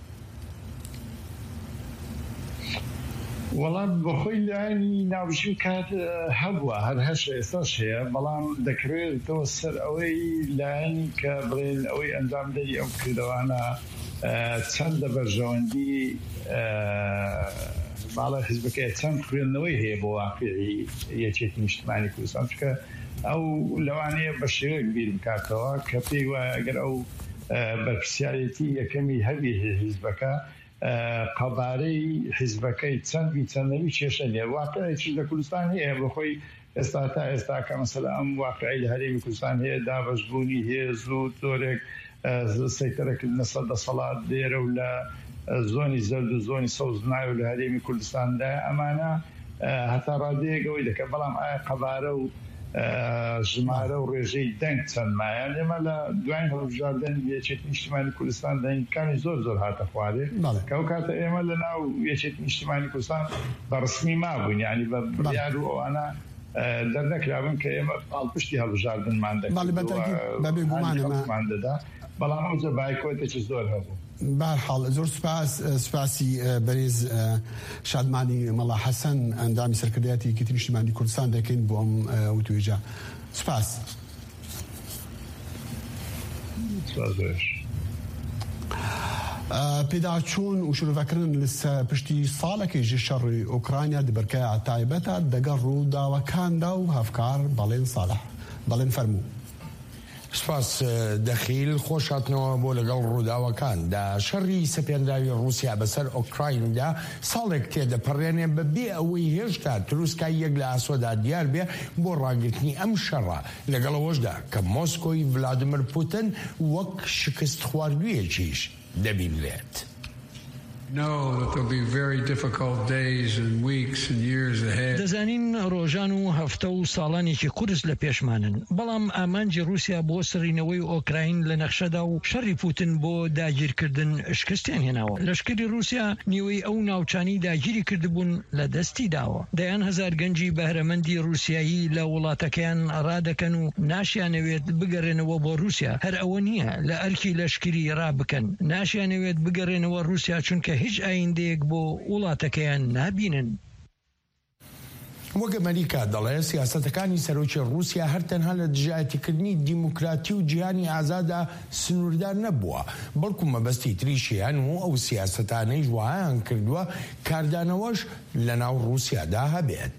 وەڵام بەخۆی لایەنی ناوبژوو کات هەبووە هەر هەش ئێستاش هەیە بەڵام دەکرێتەوە سەر ئەوەی لایەنی کە بڵێن ئەوەی ئەنجامدەری ئەو کردەوانە چەندە بەرژەوەندی باڵە حیزبەکەی چەند خوێندنەوەی هەیە بۆ واقعی یەکێتی نیشتیمانی کوردستان چکە ئەو لەوانەیە بە شێوەیەک بیر بکاتەوە کە پێی وایە ئەگەر ئەو بەرپرسیارەتی یەکەمی هەبی حیزبەکە قەبارەی حیزبەکەی چەندی چەندەوی کێشە نیە واقعەیەکی لە کوردستان هەیە بەخۆی ئێستا تا ئێستا کە مەسەلا ئەم واقعی لە هەرێمی کوردستان هەیە دابەشبوونی هێز و زۆرێک سەیتەرەکردنە سەردەسەڵات دێرە و لە زۆنی زەرد و زۆنی سەوز ناوی و لە هەرێمی کوردستاندا ئەمانە هەتا ڕادەیەکەوەی دەکە بەڵام ئایا قەبارە و ژمارە و ڕێژەی دەنگ چەند مایان لێمە لە دوای هەڵبژاردن یەکێتی نیشتیمانی کوردستان دەنگەکانی زۆر زۆر هاتە خوارێ کە ئەو کاتە ئێمە لە ناو یەکێتی نیشتیمانی کوردستان بەڕسمی مابوون یعنی بە بڕیار و ئەوانە دەردەکرابن کە ئێمە پاڵپشتی هەڵبژاردنمان دەکردمان بەڵام ئەوجە بایکۆتێکی زۆر هەبوو بەرحاڵ زۆر سپاس سپاسی بەرێز شادمانی مەڵا حەسەن ئەندامی سەرکردایەتی یەکێتی نیشتیمانی کوردستان دەکەین بۆ ئەم وتوێژە سپاس پێداچوون و شروعکردن لە پشتی ساڵێکی شەڕی ئوکرانیا دبرکە تایبەتە دەگەڕ ڕووداوەکاندا و هەفکار بەڵێن ساڵح بەڵێن فەرموو سپاس دەخیل خۆشاتنەوە بۆ لەگەڵ ڕووداوەکاندا شەڕی سەپێنداوی رووسیا بەسەر ئۆکرایندا ساڵێک تێدەپەڕێنێ بەبێ ئەوەی هێشتا تروسکای یەک لە ئاسۆدا دیار بێ بۆ ڕاگرتنی ئەم شەڕە لەگەڵەوەشدا کە مۆسکۆی ڤلادیمیر پوتین وەک شکست خواردوویەکیش دەبینرێت. دەزانین ڕۆژان و هەفتە و ساڵانێکی قورس لە پێشمانن بەڵام ئامانجی رووسیا بۆ سڕینەوەی ئۆکراین لە نەخشەدا و شەڕی پوتین بۆ داگیرکردن شکستیان هێناوە لەشکری رووسیا نیوەی ئەو ناوچانی داگیری کردبوون لە دەستی داوە دەیان هەزار گەنجی بەهرەمەندی رووسایی لە وڵاتەکەیان ڕادەکەن و ناشیانەوێت بگەڕێنەوە بۆ رووسیا هەر ئەوە نییە لە ئەرکی لەشکری ڕابکەن ناشیانەوێت بگەڕێنەوە رووسیا چونکە هیچ ئایندەیەک بۆ وڵاتەکەیان نابینن. وەک ئەمریکا دەڵێ سیاسەتەکانی سەرۆکی رووسیا هەر تەنها لە دژایەتیکردنی دیموکراتی و جیهانی ئازادا سنووردار نەبووە، بەڵکو مەبەستی تریشیان و ئەو سیاسەتانەی ژوایان کردووە کاردانەوەش لە ناو رووسیادا هەبێت.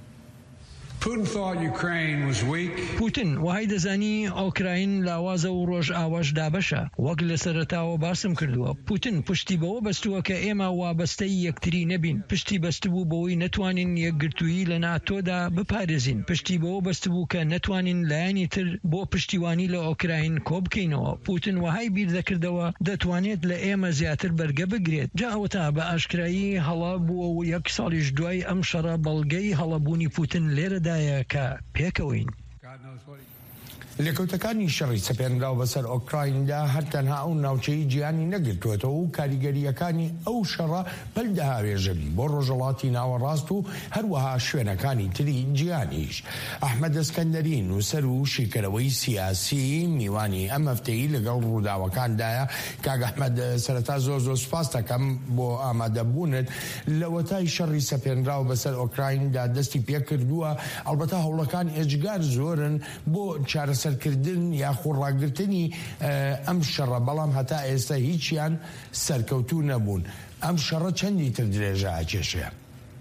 پوتین وهای دەزانی ئۆکراین لاوازە و ڕۆژ ئاواش دابەشە. وەک لە سەرەتاوە باسم کردووە، پوتین پشتی بەوە بەستووە کە ئێمە وابەستەی یەکتری نەبین، پشتی بەستبوو بەوەی نەتوانین یەکگرتووی لە ناتۆدا بپارێزین، پشتی بەوە بەستبوو کە نەتوانین لایەنی تر بۆ پشتیوانی لە ئۆکراین کۆ بکەینەوە. پوتین وهای بیر دەکردەوە دەتوانێت لە ئێمە زیاتر بەرگە بگرێت. جا ئەوە تا بە ئاشکرایی هەڵا بووە و یەک ساڵیش دوای ئەم شەڕە بەڵگەی هەڵەبوونی پوتین لێرە کە پێکەوەین. لێکەوتەکانی شەڕی سەپێنراو بەسەر ئۆکرایندا هەر تەنها ئەو ناوچەی جیهانی نەگرتوێتەوە و کاریگەریەکانی ئەو شەڕە پەلدەهاوێژەبی بۆ ڕۆژهەڵاتی ناوەڕاست و هەروەها شوێنەکانی تری جیهانیش. ئەحمەد ئەسکەندەری نووسەر و شیکەرەوەی سیاسی میوانی ئەم هەفتەیە لەگەڵ ڕووداوەکاندایە. کاک ئەحمەد، سەرەتا زۆر زۆر سوپاس دەکەم بۆ ئامادەبوونت لە وەتای شەڕی سەپێنراو بەسەر ئۆکرایندا دەستی پێکردووە. ئەڵبەتە هەوڵەکان ئێجگار زۆرن بۆ چارەسەر کردن یاخۆ ڕاگرتنی ئەم شەڕە، بەڵام هەتا ئێستا هیچیان سەرکەوتوو نەبوون. ئەم شەڕە چەندی تر درێژە ئاکێشەیە؟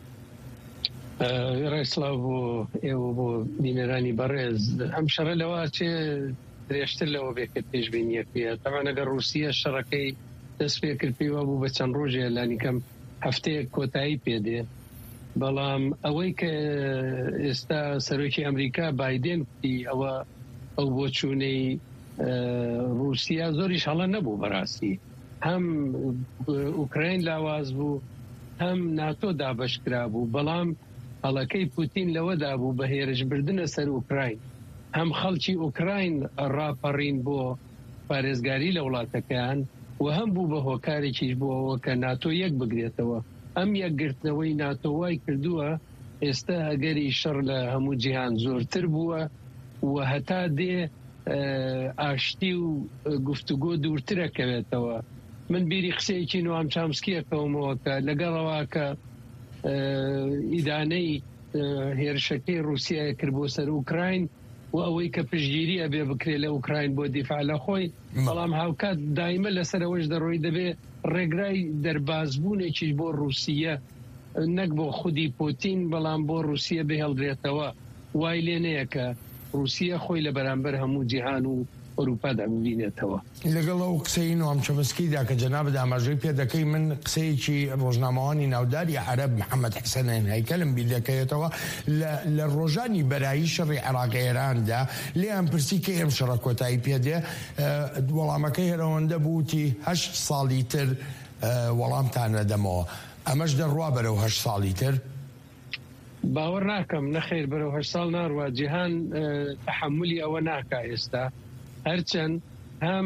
ڕێسڵاو بۆ ئێوە بۆ بینەرانی بەڕێز، ئەم شەڕە لەوە چێ درێژتر لەوە بێکرد پێشبینیەکە. تەمان ئەگەر رووسیا شەڕەکەی دەست پێ کرد پێیوە بوو بە چەند ڕۆژێ لانیکەم هەفتەیەک کۆتایی پێدێ، بەڵام ئەوەی کە ئێستا سەرۆکی ئەمریکا بایدێن کوتی ئەوە ئەو بۆ چوونەی رووسیا زۆریش هەڵە نەبوو بەڕاستی، هەم ئوکراین لاواز بوو هەم ناتۆ دابەشکرا بوو، بەڵام هەڵەکەی پوتین لەوەدا بوو بە هێرشبردنە سەر ئوکراین، هەم خەڵکی ئوکراین ڕاپەڕین بۆ پارێزگاری لە وڵاتەکان و هەم بوو بە هۆکارێکیش بووەوە کە ناتۆ یەک بگرێتەوە. ئەم یەکگرتنەوەی ناتۆ وای کردووە ئێستا ئەگەری شەڕ لە هەموو جیهان زۆرتر بووە و هەتا دێ ئاشتی و گفتوگۆ دوورترەکەوێتەوە. من بیری قسەیەکی نوام چامسکیەکەومەوە کە لەگەڵەوە کە ئیدانەی هێرشەکەی رووسیای کرد بۆ سەر ئوکراین و ئەوەی کە پشتگیری ئەبێ بکرێت لە ئوکراین بۆ دیفاع لە خۆی، بەڵام هاوکات دایمە لەسەرەوەش دەڕۆی دەبێ ڕێگرای دەربازبوونێکیش بۆ رووسیە نەک بۆ خودی پوتین بەڵام بۆ رووسیە بهێڵدرێتەوە. وای لێ نەیە کە رووسیە خۆی لە بەرامبەر هەموو جیهان و ئەوروپادا ببینێتەوە. لەگەڵ ئەو قسەی نوام چەمسکیدا کە جەنابەت ئاماژەی پێ دەکەی، من قسەیەکی ڕۆژنامەوانی ناوداری عەرەب محەممەد حەسەن هەیکەلم بیر دەکەوێتەوە لە ڕۆژانی بەرایی شەڕی عێراق ئێراندا. لێیان پرسی کە ئێم شەڕە کۆتایی پێدێ، وەڵامەکەی هەرەوەندە بووتی هەشت ساڵی تر وەڵامتان نەدەمەوە. ئەمەش دەڕوا بەرەو هەشت ساڵی تر؟ باوەڕ ناکەم، نەخێر بەرەو هەشت ساڵ ناڕوا. جیهان تەحملی ئەوە ناکا ئێستا، هەرچەند هەم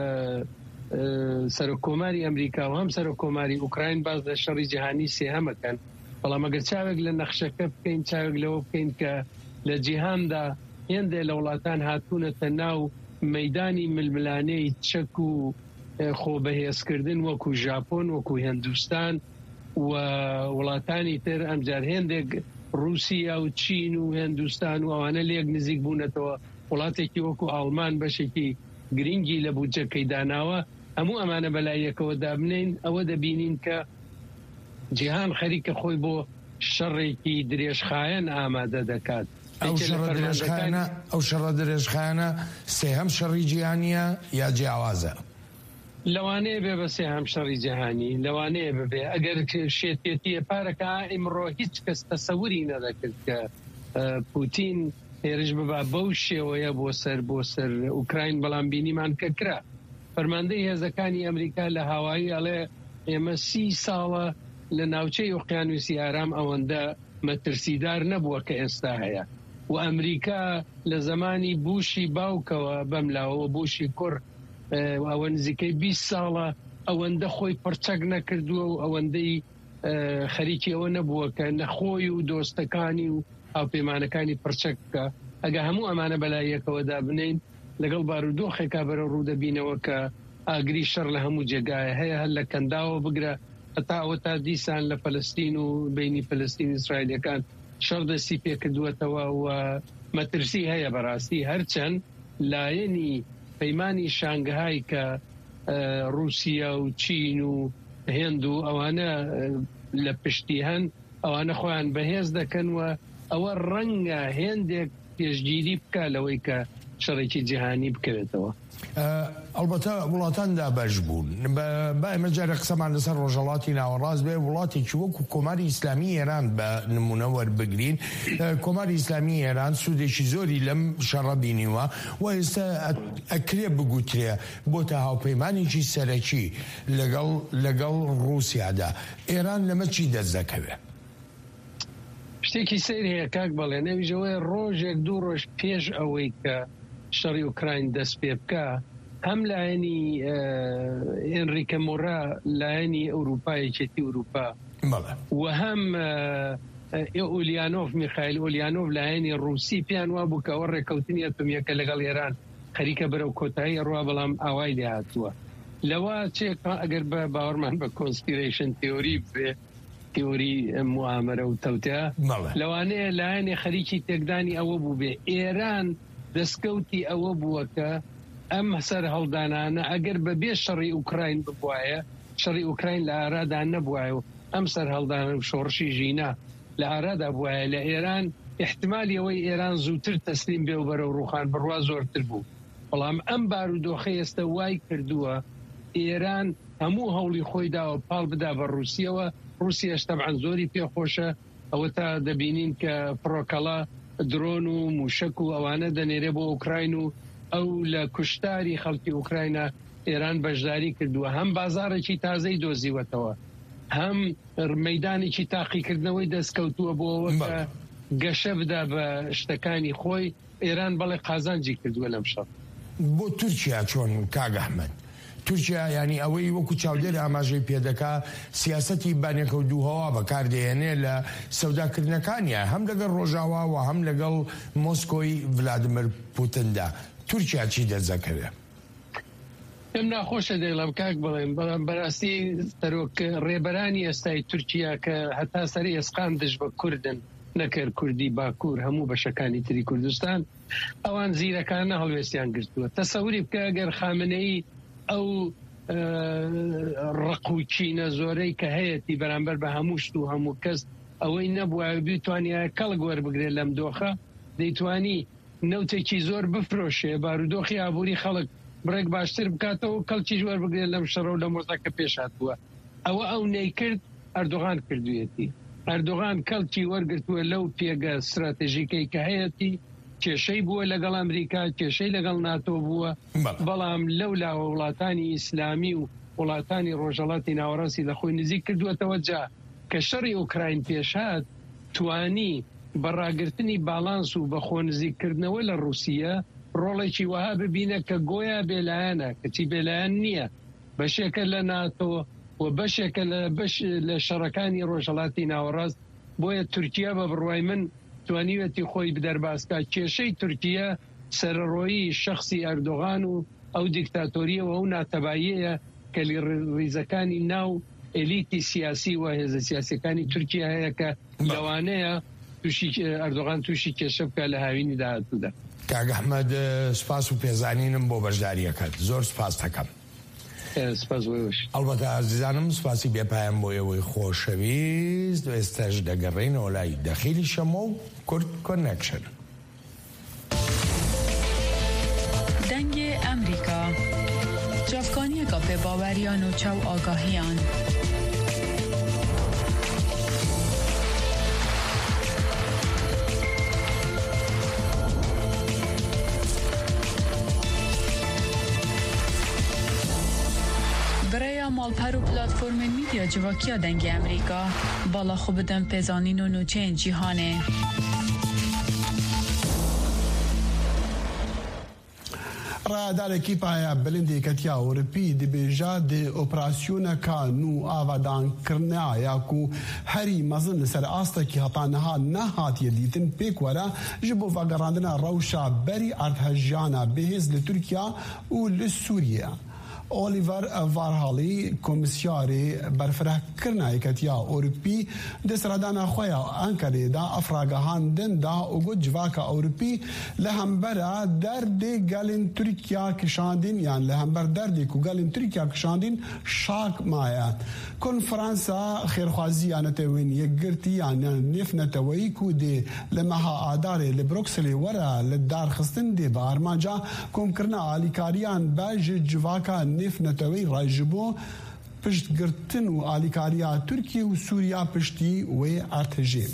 سەرۆکۆماری ئەمریکا و هەم سەرۆکۆماری ئوکراین باز لە شەڕی جیهانی سێهەمەکەن، بەڵام ئەگەر چاوێک لە نەخشەکە بکەین، چاوێک لەوە بکەین کە لە جیهاندا هێندێ لە وڵاتان هاتوونەتە ناو مەیدانی ململانەی چەک و خۆبەهێزکردن وەکو ژاپۆن، وەکو هێندوستان و وڵاتانی تر، ئەمجار هێندێک رووسیا و چین و هێندوستان و ئەوانە لێک نزیک بوونەتەوە. وڵاتێکی وەکو ئاڵمان بەشێکی گرنگی لە بودجەکەی داناوە. هەموو ئەمانە بەلایەکەوە دابنین، ئەوە دەبینین کە جیهان خەریکە خۆی بۆ شەڕێکی درێژخایەن ئامادە دەکات. ئەو شەڕە درێژخایەنە سێهەم شەڕی جیهانیە یا جیاوازە؟ لەوانەیە بێ بە سێهەم شەڕی جیهانی، لەوانەیە ببێ. ئەگەر شێتێتیە پارەکە ئیمڕۆ هیچ کەس تەسەووری نەدەکرد کە پوتین هێرش ببا بەو شێوەیە بۆ سەر بۆ سەر ئوکراین، بەڵام بینیمان کە کرا. فەرماندەی هێزەکانی ئەمریکا لە هاوایی ئەڵێ ئێمە سی ساڵە لە ناوچەی ئۆقیانوسی ئارام ئەوەندە مەترسیدار نەبووە کە ئێستا هەیە. و ئەمریکا لە زمانی بوشی باوکەوە بەملاوە بوشی کوڕ ئەوە نزیکەی بیست ساڵە ئەوەندە خۆی پڕچەک نەکردووە و ئەوەندەی خەریکی ئەوە نەبووە کە نەخۆی و دۆستەکانی و هاوپەیمانەکانی پڕچەک بکە. ئەگە هەموو ئەمانە بەلایەکەوە دابنین لەگەڵ بارودۆخێکا بەرە ڕوودەبینەوە کە ئاگری شەڕ لە هەموو جێگایە هەیە، هەر لە کەنداوە بگرە هەتا ئەوە تا دیسان لە فەلەستین و بینی فەلەستین ئیسرائیلەکان شەڕ دەستی پێ کردووەتەوە و مەترسی هەیە بەڕاستی هەرچەند لایەنی پەیمانی شانگهای کە رووسیا و چین و هێند و ئەوانە لە پشتی هەن ئەوانە خۆیان بەهێز دەکەن و ئەوە ڕەنگە هێندێک پێشگیری بکە لەوەی کە شەڕێکی جیهانی بکەوێتەوە. ئەلبەتە وڵاتاندا بەش بوون با ئێمە جارە قسەمان لەسەر ڕۆژهەڵاتی ناوەڕاست بێ وڵاتێکی وەکو کۆماری ئیسلامی ئێران بە نمونە وەربگرین. کۆماری ئیسلامی ئێران سوودێکی زۆری لەم شەڕە بینیوە و ئێستا ئەکرێ بگوترێ بۆتە هاوپەیمانێکی سەرەکی لەگەڵ لەگەڵ رووسیادا. ئێران لەمە چی دەست دەکەوێت؟ شتێکی سیر هەیە کاک بەڵێ نەویژەوەی ڕۆژێک دوو ڕۆژ پێش ئەوەی کە شەڕی ئوکراین دەست پێ بکە هەم لایەنی ئێنریکە مۆرا لایەنی ئەوروپایەکێتی ئەوروپا و هەم ئۆلیانۆف میخایل ئۆلیانۆف لایەنی ڕووسی پیان وا بوو کە ئەوە ڕێکەوتنی ئەتۆمیەکە لەگەڵ ئێران خەریکە بەرەو کۆتایی ڕوا بەڵام ئاوای لێ هاتووە. لەوە چێک ئەگەر بە باوەڕمان بە کۆنسپیرەیشن تیۆری بێ تیۆری موامەرە و تەوتە لەوانەیە لایەنی خەریکی تێکدانی ئەوە بوو بێ ئێران دەستکەوتی ئەوە بووە کە ئەم سەر هەڵدانانە ئەگەر بەبێ شەڕی ئوکراین ببوایە شەڕی ئوکراین لە ئارادا نەبوایە و ئەم سەر هەڵدانە و شۆڕشی ژینا لە ئارادا بوایە لە ئێران احتمالی ئەوەی ئێران زووتر تەسلیم بێ و بەرەو ڕوخان بڕوا زۆرتر بوو. بەڵام ئەم بارودۆخە ئێستا وای کردووە ئێران هەموو هەوڵی خۆی داوە پاڵ بدا بە رووسیەوە. رووسیاش تەبعەن زۆری پێخۆشە ئەوە تا دەبینین کە فڕۆکەڵا درۆن و موشک و ئەوانە دەنێرێ بۆ ئوکراین و ئەو لە کوشتاری خەڵکی ئوکراینە ئێران بەشداری کردووە هەم بازارێکی تازەی دۆزیوەتەوە هەم مەیدانێکی تاقیکردنەوەی دەستکەوتووە بۆ ئەوە کە گەشە بدا بە شتەکانی خۆی. ئێران بەڵێ قازانجی کردووە لەم شەڕ. بۆ تورکیا چۆن کاگ ئەحمەد؟ تورکیا ینی ئەوەی وەکو چاودێر ئاماژەی پێدەکا سیاسەتی بانێکە و دووهەوا بەکاردێنێ لە سەوداکردنەکانیە هەم لەگەڵ ڕۆژاوا و هەم لەگەڵ مۆسکۆی ڤلادیمیر پوتیندا. تورکیا چی دەزەکەوێ؟ پێم ناخۆشە دەیڵم کاک بڵێم بەڵام بەڕاستی سەرۆک ڕێبەرانی ئێستای تورکیا کە هەتا سەری ئێسقان دژ بە کوردن نەکرد کوردی باکوور هەموو بەشەکانی تری کوردستان ئەوان زیرەکانە هەڵوێستیان گرتووە. تەسەوری بکە ئەگەر خامنەی ئەو ڕقوچینە زۆرەی کە هەیەی بەرامبەر بە هەموو شت و هەموو کەس ئەوەی نەبووە بیتوانیا کەڵک وەربگرێت لەم دۆخە دەیتوانی نەوتێکی زۆر بفرۆشێ بارودۆخی ئابووری خەڵک بڕێک باشتر بکاتەوە کەڵکیش وەربگرێت لەم شەڕە و لە مۆزەکە پێش هاتووە. ئەوە ئەو نەیکرد ئەردۆغان کردوێتی. ئەردۆغان کەڵکی وەرگرتووە لەو پێگە استراتێژیکەی کە هەیەی کێشەی بووە لەگەڵ ئەمریکا کێشەی لەگەڵ ناتۆ بووە بەڵام لەولاوە وڵاتانی ئیسلامی و وڵاتانی ڕۆژهەڵاتی ناوەڕاستی لە خۆی نزیک کردووەتەوە جا کە شەڕی ئوکراین پێشهات توانی بەڕاگرتنی باڵانس و بە خۆ نزیککردنەوە لە رووسیا ڕۆڵێکی وەها ببینە کە گۆیا بێلایەنە کەچی بێلایەن نییە بەشێکە لە ناتۆ و بەشێکە لە بەش لە شەڕەکانی ڕۆژهەڵاتی ناوەڕاست. بۆیە تورکیا بە بڕوای من توانیوەتی خۆی بدەرباسکە. کێشەی تورکیا سەرڕۆیی شخصی ئەردۆغان و ئەو دیکتاتۆریەوە ئەو ناتەباییەیە کە ریزەکانی ناو ئێلیتی سیاسی و هێزە سیاسەکانی تورکیا هەیە کە لەوانەیە تووشی ئەردۆغان تووشی کێشە بکە لە هاوینی داهاتوودا. کاگ ئەحمەد سپاس و پێزانینم بۆ بەشداریەکەت زۆر سپاس دەکەم. ئەڵبەتە ئازیزانم سپاسی بێپایان بۆ ئێوەی خۆشەویست ئێستاش دەگەڕێنەوە لای دەخیلی شەمە و کورد کۆنێکشن. دەنگی ئەمریکا جافکانیەکە پێباوەریان و چاو ئاگاهیان. برای مالپر و پلاتفورم میدیا جواکیا دنگی امریکا بالا خوب بدن پیزانین و نوچین جیهانه. ڕادارێکی پایە بلندی کەتیا ئەوروپی دەبێژا دێ ئۆپراسیۆنەکە و ئاوادانکردنا یاکو هەری مەزن لەسەر ئاستێکی هەتانەها نەهاتیە دیتن پێکوەرە ji بۆ ڤەگەڕاندنا ڕەوشە بەری ئەردهەژیانە بەهێز لە تورکیا و لە سووریا. الیور وارهالی کمیسیاری برفره کرنای کتیا اروپی دسردان خویا انکری دا افراگهان دن دا اوگو جواکا اروپی لهمبرا درد گلین ترکیا کشاندین یعنی لهمبر دردی کو گلین ترکیا کشاندین شاک مایا کنفرانسا خیرخوازی انتوین یگرتی یعنی نف نتوی کو دی لمها آداره لبروکسلی ورا لدار خستن دی بارماجا کم کرنا آلیکاریان باج جواکا نف نتوی راجبو پشت گرتن و آلیکاریا ترکیه و سوریا پشتی و ارتجی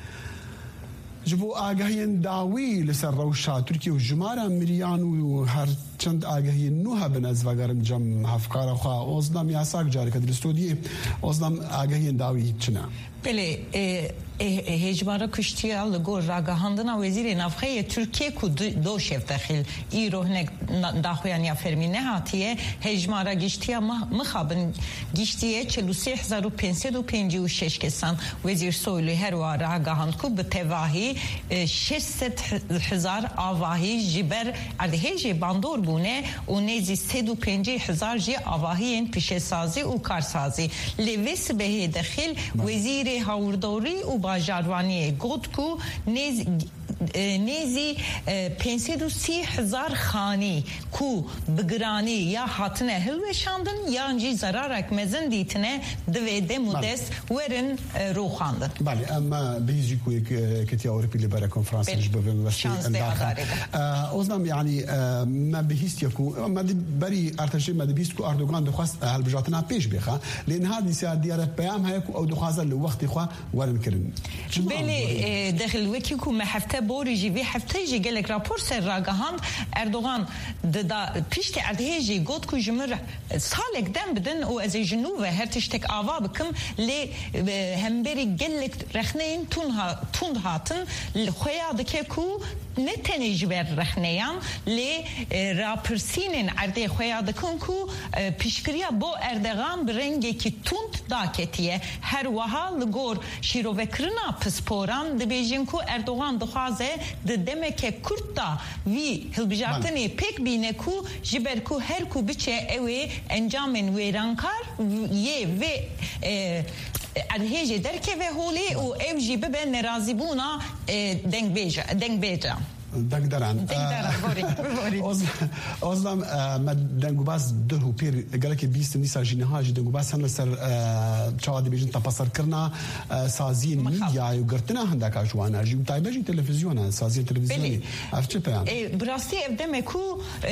جبو آگاهین داوی لسر روشا ترکیه و جمارا مریان و هر چند آگاهین نوها بنز وگرم جم هفکار خواه اوزنام یاساک جاری کدر استودیه اوزنام آگاهین داوی چنا بله هجمارا کشتیا لگور راگاهاندنا وزیر نافخه ترکیه کو دو شف داخل ایرو هنگ داخویان یا فرمینه هاتیه هجمارا گشتیا مخابن گشتیه چلو سی هزار و پنسد و پنجی و شش کسان وزیر سویلی هر و راگاهاند کو به تواهی ششصد هزار آواهی جبر ارده جی باندور بونه و نیزی سد و پنجی هزار جی آواهی این پیش سازی و کارسازی لویس به داخل وزیر هاورداری و باجاروانی گفت کو نیز نیزی پنسد و سی هزار خانی کو بگرانی یا هاتنه هلوشاندن یا انجی زرارک مزن دیتنه دویده مدست ورن رو خاندن. بله اما بهیزی کو کتی اروپی لبرا کنفرانس جبه مبستی انداخل اوزنم یعنی ما بهیست یکو ما بری ارتجی ما بهیست کو اردوغان دخواست هالبجاتنا پیش بخا لان هذه سیاد دیاره پیام هایکو او دخوازه لوقتی خوا ورن کرن. بله داخل وکی کو محفته بوری جیوی هفته جی گلک راپور سر راگهاند اردوغان دا پیشت ارده جی گود کو جمر سالک دم بدن او از جنوب هر تشتک آوا بکم لی همبری گلک رخنین تون ها تون هاتن خویا دکه کو نه تنیج بر رخنیان لی راپرسینن ارده خویا دکن کو پیشکریا با اردوغان برنگی کی تون داکتیه هر وها لگور شیرو وکرنا پسپوران دبیجیم کو اردوغان دخوازه د دمکه کورتا وی هلبجاتنی پک بینه کو جبر کو هر کو بچه اوی انجامن ویرانکار یه و ارهیج درکه و هولی او او جیبه به نرازی بونا دنگ بیجا دنگ بیجا دنگ دران دنگ دران بوری بوری ازدم ما دنگو باز ده و پیر گله که بیست نیسا جنها جی دنگو باز هم لسر چهاد بیشتر تپسر کرنا سازی میدیا و گرتنا هندک آجوانا جی تایبه جی تلویزیون سازی تلویزیونی افچه پیام براستی افدم کو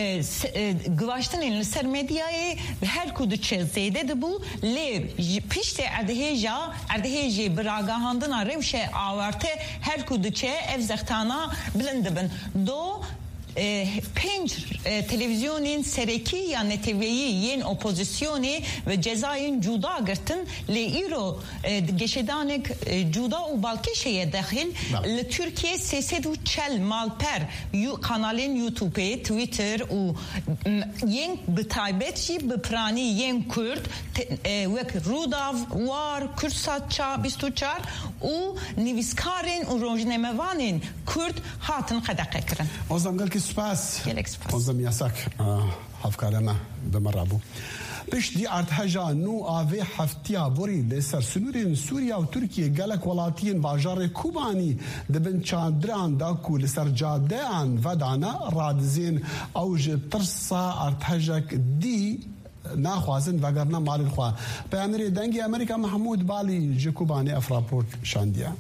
گواشتن لسر میدیای هر کدوم چه زیده دبو لی پیشت ادهیجا ادهیجی براگاهاندن روشه آورته هر کدوم چه افزختانا بلند دو پنج تلویزیونین سرکی یا نتیویی ین اپوزیسیونی و جزاین جدا گرتن لی ایرو گشدانک جدا و بالکشی داخل لترکیه سیصد و چل مال پر یو کانالین یوتیوبی تویتر و ین بتایبت جی بپرانی ین کرد وک روداو وار کرساتچا بیست و چار و نویسکارین و روزنامه‌وانین کرد هاتن قدقه کرن. ازم قال که سپاس. ازم یاساک هفکارما بمرابو. پیش دی ارتحجا نو آوی هفتیا بوری لسر سنورین سوریا و ترکیه گلک ولاتین باجار کوبانی دبن چاندران داکو لسر جاده آن ودانا رادزین اوج ترسا ارتحجک دی ناخوازن وگرنا مال الخوا پیامری دنگی امریکا محمود بالی جکوبانی افراپورت شاندیا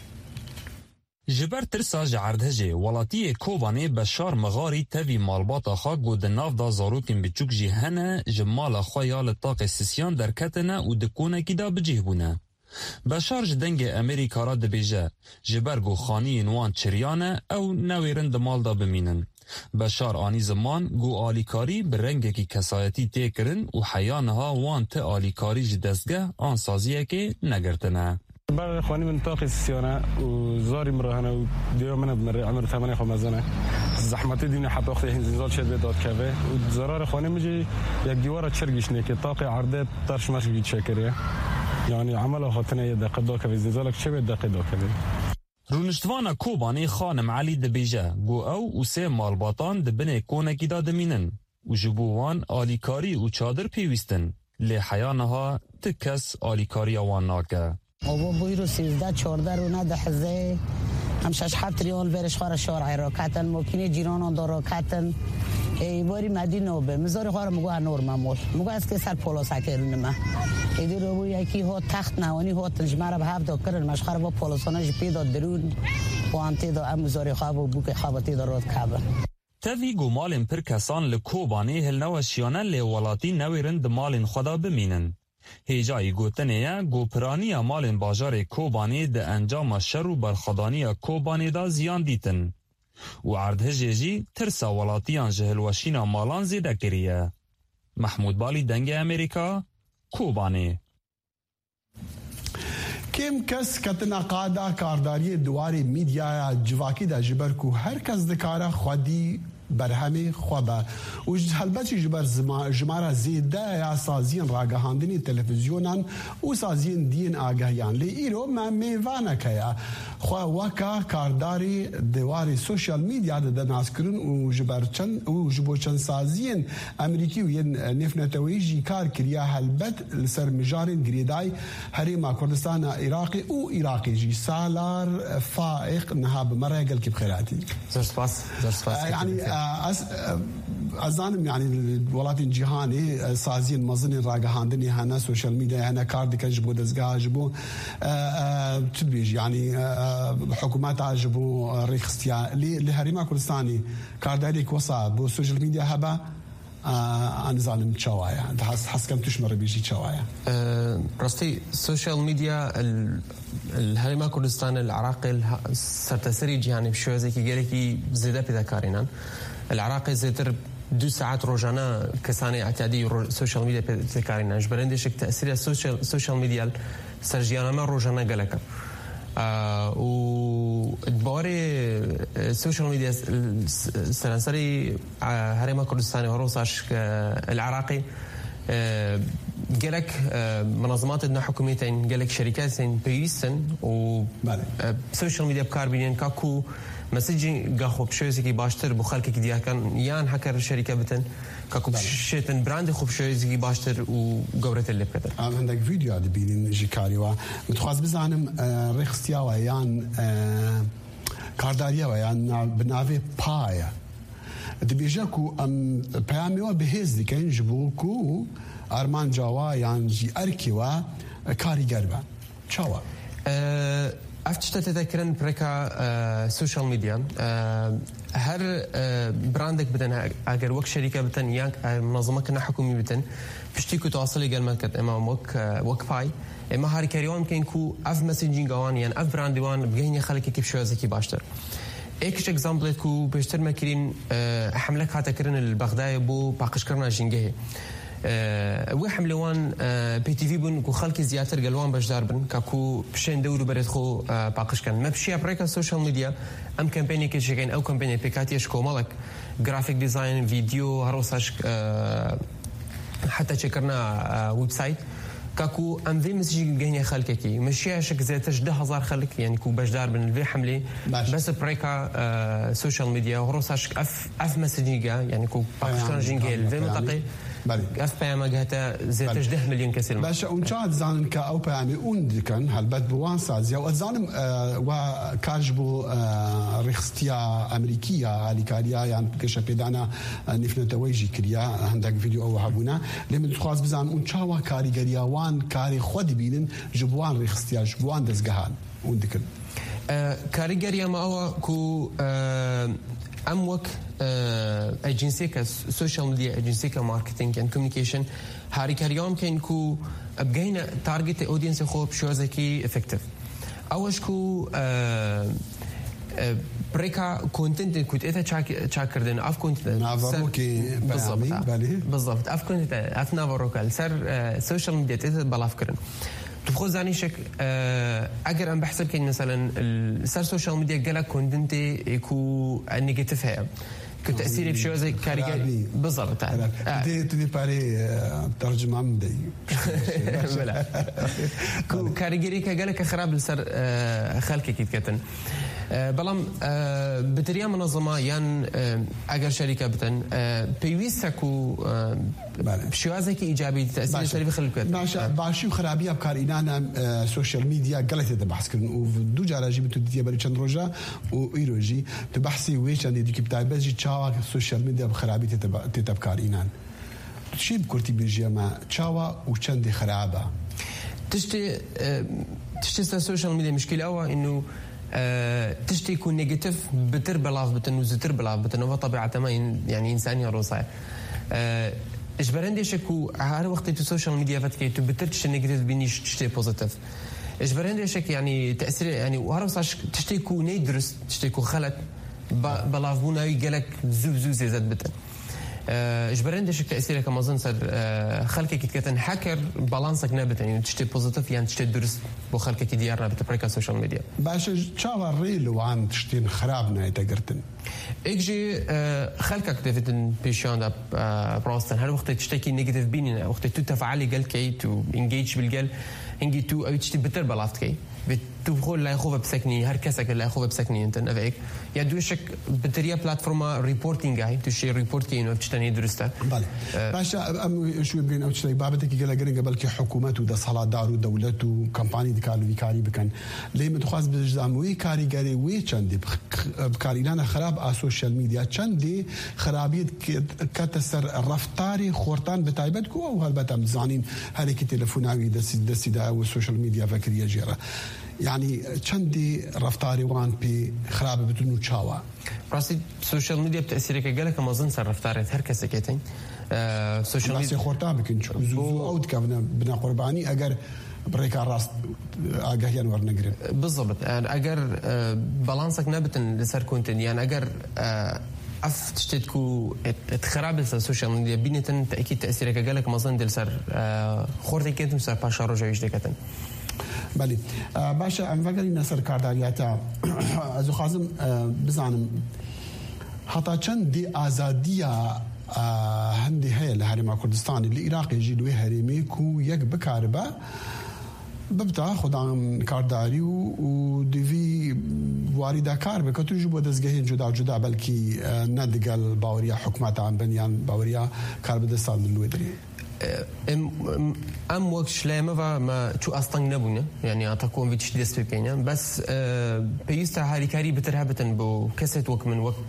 جبر ترسا جعردهجي ولاتي كوباني بشار مغاري تفي مالباطا خا قود الناف دا زاروتين بچوك جي هنا جمالا خويا لطاق السيسيان دركتنا ودكونا كدا بجيهبونا بشار جدنگ امريكا را دبيجا جبرگو خاني نوان چريانا او نويرن دمال دا بمينن بشار آنی زمان گو آلیکاری برنگه کی کسایتی تیکرن و حیانها وان ته آلیکاری جدزگه آنسازیه که نگرتنه بر خوانی من طاقی سیانه و زاری مراهنه و دیو من بمر عمر ثمانية خمزانه زحمتی دینه حتی وقتی هنزال شد داد کبه و زرار خوانی میجی یک دیوار چرگیش نه که طاقی عرضه ترش مش گید شکریه یعنی عمل خاطنه یه دقیقه داد کبه زنزالک چه به دقیقه داد کبه رونشتوانا کوبانی خانم علی دبیجه گو او و سه مالباطان دبنه کونه کی دادمینن و جبوان آلیکاری و چادر پیوستن لی حیانها تکس آلیکاری وان ناکه. او بوی رو سیزده چارده رو نه ده حزه همشش هفت ریال برش خار شارعی را کتن ممکنه جیرانان دارا کتن ای باری مدینه به مزار خار مگو نور ممول مگو از که سر پولا سکرونه ما ایدی رو بوی یکی ها تخت نوانی ها تنجمه به هفت دکرن مشخار با پولاسانش پیدا درون و انتی دا ام مزاری خواب و بوک خوابتی دارد کابه تاوی گو مالن پر کسان لکوبانی هل نوشیانه لی ولاتی نویرند مالن خدا بمینن. هیجای گوتنه گو پرانی مالن باجار کوبانی ده انجام شر و برخدانی کوبانی دا زیان دیتن. و عردهجه جی ترسا ولاتیان جهلوشین مالان زیده کریه. محمود بالی دنگ امریکا، کوبانی. کم کس کتنا قادا کارداری دواری میدیا جواکی دا جبر کو هر کس دکاره خودی برهمی خوابه و هلبتی جبر جماره زیده یا سازین راگهاندنی تلفزیونان و سازین دین آگهیان لی ایرو ما میوانه که خواه وکا کارداری دواری سوشیال میدیا ده ناس کرن و جبر چند و جبو چند سازین امریکی و ین نفنتوی جی کار کریا هلبت لسر مجارین گریدای حریم کردستان عراقی و عراقی جی سالار فائق نها بمره قل کی بخیراتی زرسپاس زرسپاس يعني از ازانم يعني الولايات الجهاني سازين مزن راجهاندني هنا سوشيال ميديا هنا كارد كجبو دزغا جبو تبيج يعني حكومات عجبو ريخستيا لهريما كردستاني كارداليك وصا بو سوشيال ميديا هبا أنا ظالم تشوايا حس حس كم تشمر بيجي تشوايا رستي سوشيال ميديا الهريما كردستان العراقي سرتسري جهاني بشوية زي كي قالكي زيادة بذا كارينا العراقي زيتر دو ساعات روجانا كساني اعتيادي سوشيال ميديا بذا كارينا جبرندشك تأثير السوشيال سوشيال ميديا سرجيانا ما روجانا قالك آه و دباري السوشيال ميديا سلسلي هريما كردستاني وروساش العراقي آه قالك آه منظمات ادنا حكوميتين قالك شركات بيسن و السوشيال ميديا بكاربينين كاكو مسجين قاخو بشوزكي باشتر بخلك ديا كان يان حكر الشركه بتن كاكو شيتن براند خوب شوزكي باشتر وقورت اللي بكتر ام عندك فيديو هذا بين جيكاريوا متخاز بزانم ريخستيا ويان كارداريا ويان بنافي بايا دبيجاكو ام بياميوا بهزدي كان جبوكو ارمان جاوا يان جي اركيوا كاري غربا تشاوا أفتش تتذكرن بريكا آه سوشيال ميديا آه هر آه براندك بدن أجر وك شركة بدن يا منظمة كنا حكومي بدن بشتيكو تواصلي قال ما كت إما وك آه وك باي إما هاري كريوان كينكو أف مسجين جوان يعني أف براندوان بجيني خلك كيف شو زكي باشتر إيكش إكزامبل كو بيشتر مكرين آه حملك هذا كرن البغداد بو باقش كرنا جنجه أه وحملوان أه بي تي في بن كو خلق زياتر قلوان بجدار بن كاكو بشين دورو برد خو أه باقش كان ما بشي بريكا السوشيال ميديا ام كامباني كيشكين او كامباني بيكاتي شكو مالك جرافيك ديزاين فيديو هروساش أه حتى شكرنا أه ويب سايت كاكو ام في مسجي جهني خلقكي مشي شك زي تجده هزار خلق يعني كو بجدار بن الفي حملي بس بريكا أه سوشيال ميديا هروساش اف اف مسجيجا يعني كو باقش كان جينجي الفي منطقي أف بياما جهتا زي تجده مليون كسر باش أنشاد زانن كا أو بيامي أوندكن هالبت بوان سازيا وزانم آه وكارجبو آه ريخستيا أمريكية على كاريا يعني كش بيدانا نفنا تويجي كريا عندك فيديو أو هابونا لمن تخاص بزان أنشاوا كاري جريا وان كاري خود بينن جبوان ريخستيا جبوان دزجهان أوندكن آه كاري جريا ما هو كو آه أموك أجنسي كسوشيال ميديا أجنسي كماركتينج and communication هاري كريوم كان كو بجينا تارجت أودينس خوب شو زكي effective أولش كو بريكا كونتنت كنت إذا شاك شاكردن أف كنت نافروكي بالضبط بالضبط أف كنت أف نافروكال سر سوشيال ميديا إذا بلافكرن تبخو زاني شك أجر أم بحسب كين مثلا السر سوشيال ميديا جالك كونتنتي يكو النيجاتيف هي كتأثيري بشيء زي كاريجري بالضبط تدي تدي باري ترجمة مدي كو كاريجري كجالك خراب السر خلك كيت كتن بەڵام بتریا منظمە یان ئەگەر شەریکە بتن پێویستە و شێوازێکی ئیجابی تەسیری سەری بخل بکات باشی و خراپی بەکارهێنانە سوشیال میدیا گەڵێک تێدە بەحسکردن و دوو جاراژی بتو دیتە بەری چەند ڕۆژە و ئیرۆژی تو بەحسی وێ چەندێکی بتایبەتی چاوە سوشیال میدیا بە خراپی تێتە بەکارهێنان چی بکورتی بێژیەمە چاوە و چەندی خراپە تشتي تشتي السوشيال ميديا مشكلة أو إنه تشتي يكون نيجاتيف بتر بلاف بتن وزتر بلاف بتن وطبيعة ما يعني إنسانية روصاية إيش برندي شكو هذا وقت السوشيال ميديا فتكي تبتر تشتي نيجاتيف بينيش تشتي بوزيتيف إيش برندي شك يعني تأثير يعني وهذا صاش تشتي يكون ندرس تشتي يكون خلت بلاف بونا يجلك زوز زوز زاد بتن اجبرندش التاثير كما ظن صار خلقك كتن حكر بالانسك نابت يعني تشتي بوزيتيف يعني تشتي درس بو خلقك ديارنا بتبريكا السوشيال ميديا باش تشاور ريل وعن تشتين خرابنا يتقرتن اجي خلقك ديفيدن بيشون دا براستن هل وقت تشتكي نيجاتيف بيننا وقت تتفاعلي قال كي تو انجيج بالقال انجي تو او تشتي بتر بلافت كي بتقول لا يخوف بسكني هر كسك لا يخوف بسكني انت نافيك يا دوشك بتريا بلاتفورما ريبورتينج هاي تشي ريبورتين وبتشتني درسته بالي باشا ام شو بين او تشتي بابتك قال قرن قبل كي حكومات ودا صلاه دار ودولت وكامباني دكالو ويكاري بكن لي متخاص بجزام ويكاري قالي وي چندي بكارينا خراب على السوشيال ميديا چندي خرابيت كتسر الرفتاري خورتان بتايبتكو او هالبتا مزانين هليك تليفوناوي دسي دسي دا والسوشيال ميديا فكريه جيره يعني چندي رفتاري وان بي خراب بدون تشاوا راسي السوشيال ميديا بتاثيرك قالك ما ظن صار رفتاري هر كسه كيتين السوشيال ميديا خورتا بكن زو او دكبنا بنا قرباني اگر بريكا راس اگهيان ورنغري بالضبط اگر بالانسك نبتن لسر كونتين يعني اگر اف تشتتكو اتخراب السوشيال ميديا بينتن تاكيد تاثيرك قالك ما ظن دل صار خورتي كنت صار باشا رجع يجدكتن بله باشا ام فکر این سر کارداریاتا از خازم بزنم حتی چند آزادیا هندی هی لهرم کردستان العراق جلوی هرمی کو یک بکاربه ببتا خدام کارداری و دوی وارد کار به کتو جو بدزگهین جدا جدا بلکی ندگل باوریا حکومت عن بنیان باوریا کار بدستان دلودری ام ام وقت شلامه و ما شو اصلا نبونه يعني اعطاكم في تشديد سبيكينيا بس بيستا هاري كاري بترهبتن بو كاسيت وقت من وقت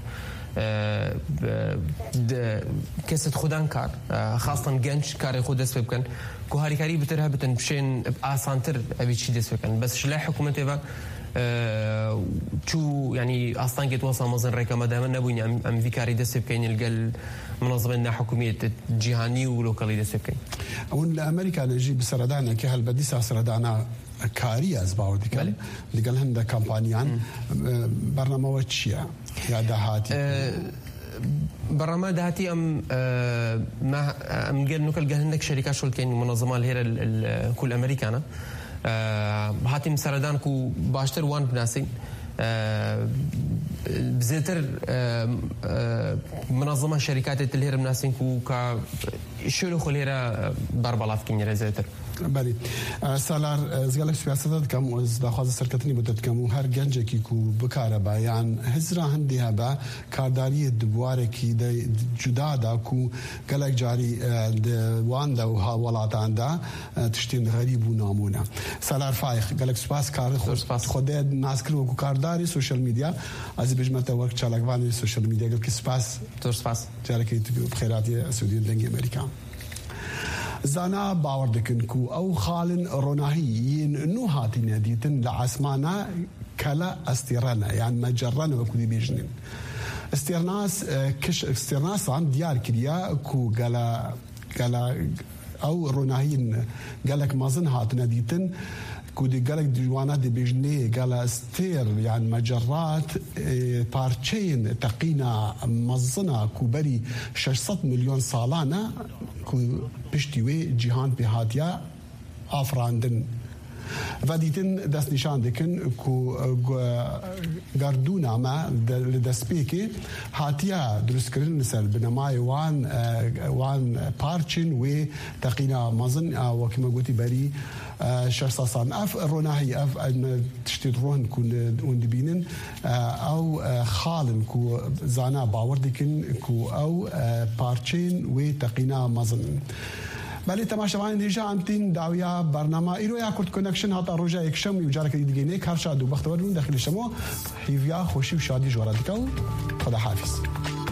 كاسيت خدان كار خاصة جنش كاري خود سبيكن كو هاري كاري بترهبتن بشين باسانتر ابي تشديد سبيكن بس شلا حكومته شو يعني اصلا كي توصل مزن ريكا مدام نبوني ام في كاري دس بكين القل منظمه حكوميه جهاني ولوكالي دس بكين اون امريكا نجي بسردانا كي هل بدي سردانا كاري از باور دي قال اللي قال هندا كامبانيان برنامج شيا يا دهاتي برنامج دهاتي ام ما ام قال نوكل قال هناك شركات شغل كاين منظمه الهيرا كل امريكانا هاتي مسردان كو باشتر وان بناسين بزيتر منظمة شركات الهيرا بناسين كو كا شلو خليرا بربلاف كينيرا زيتر بله سالار زغالك سياسات كم از داخل سرکتنی بودت کم هر گنج کی کو بکاره بیان هزرا هندی هبا کارداری دبواره کی د جدا دا کو گلک جاری وان دا ولاتان دا تشتین غریب و نامونه سالار فایخ گلک سپاس کار خود ناس کرو کو کارداری سوشال میدیا از بجمت وقت چالک وان سوشال میدیا گلک سپاس تو سپاس جارکی بخیراتی سعودی دنگ امریکا زانا باور دكن كو او خالن روناهيين نو هاتي ناديتن لعسمانا كلا استيرانا يعني مجرنا وكودي بيجنن استيرناس كش استيرناس عن ديار كريا كو قال قال او روناهيين قالك مازن هات ناديتن كودي قالك ديوانات دي بيجني قال استير يعني مجرات بارتشين تقينا مزنا كوبري ششصد مليون صالانة كو بشتوي جيهان بهاتيا افراندن فديتن دست نشان دكن كو غاردونا ما لدسبيكي هاتيا دروسكرين مثل بنماي وان وان بارتشين و تقينا مزن وكما قلتي بري شخصان اف روناهي اف تشتدرون كون وندبينن او خالن كو زانا باور ديكن كو او بارچين و تقينا مزن بله تماشاوان دیجا انتین داویا برنامه ایرو یا کرد کنکشن هاتا روزا یکشم یو جارک دیگه نیک هر شاد و بختور داخل شما حیویا خوشی و شادی جوارا دیکو خدا حافظ.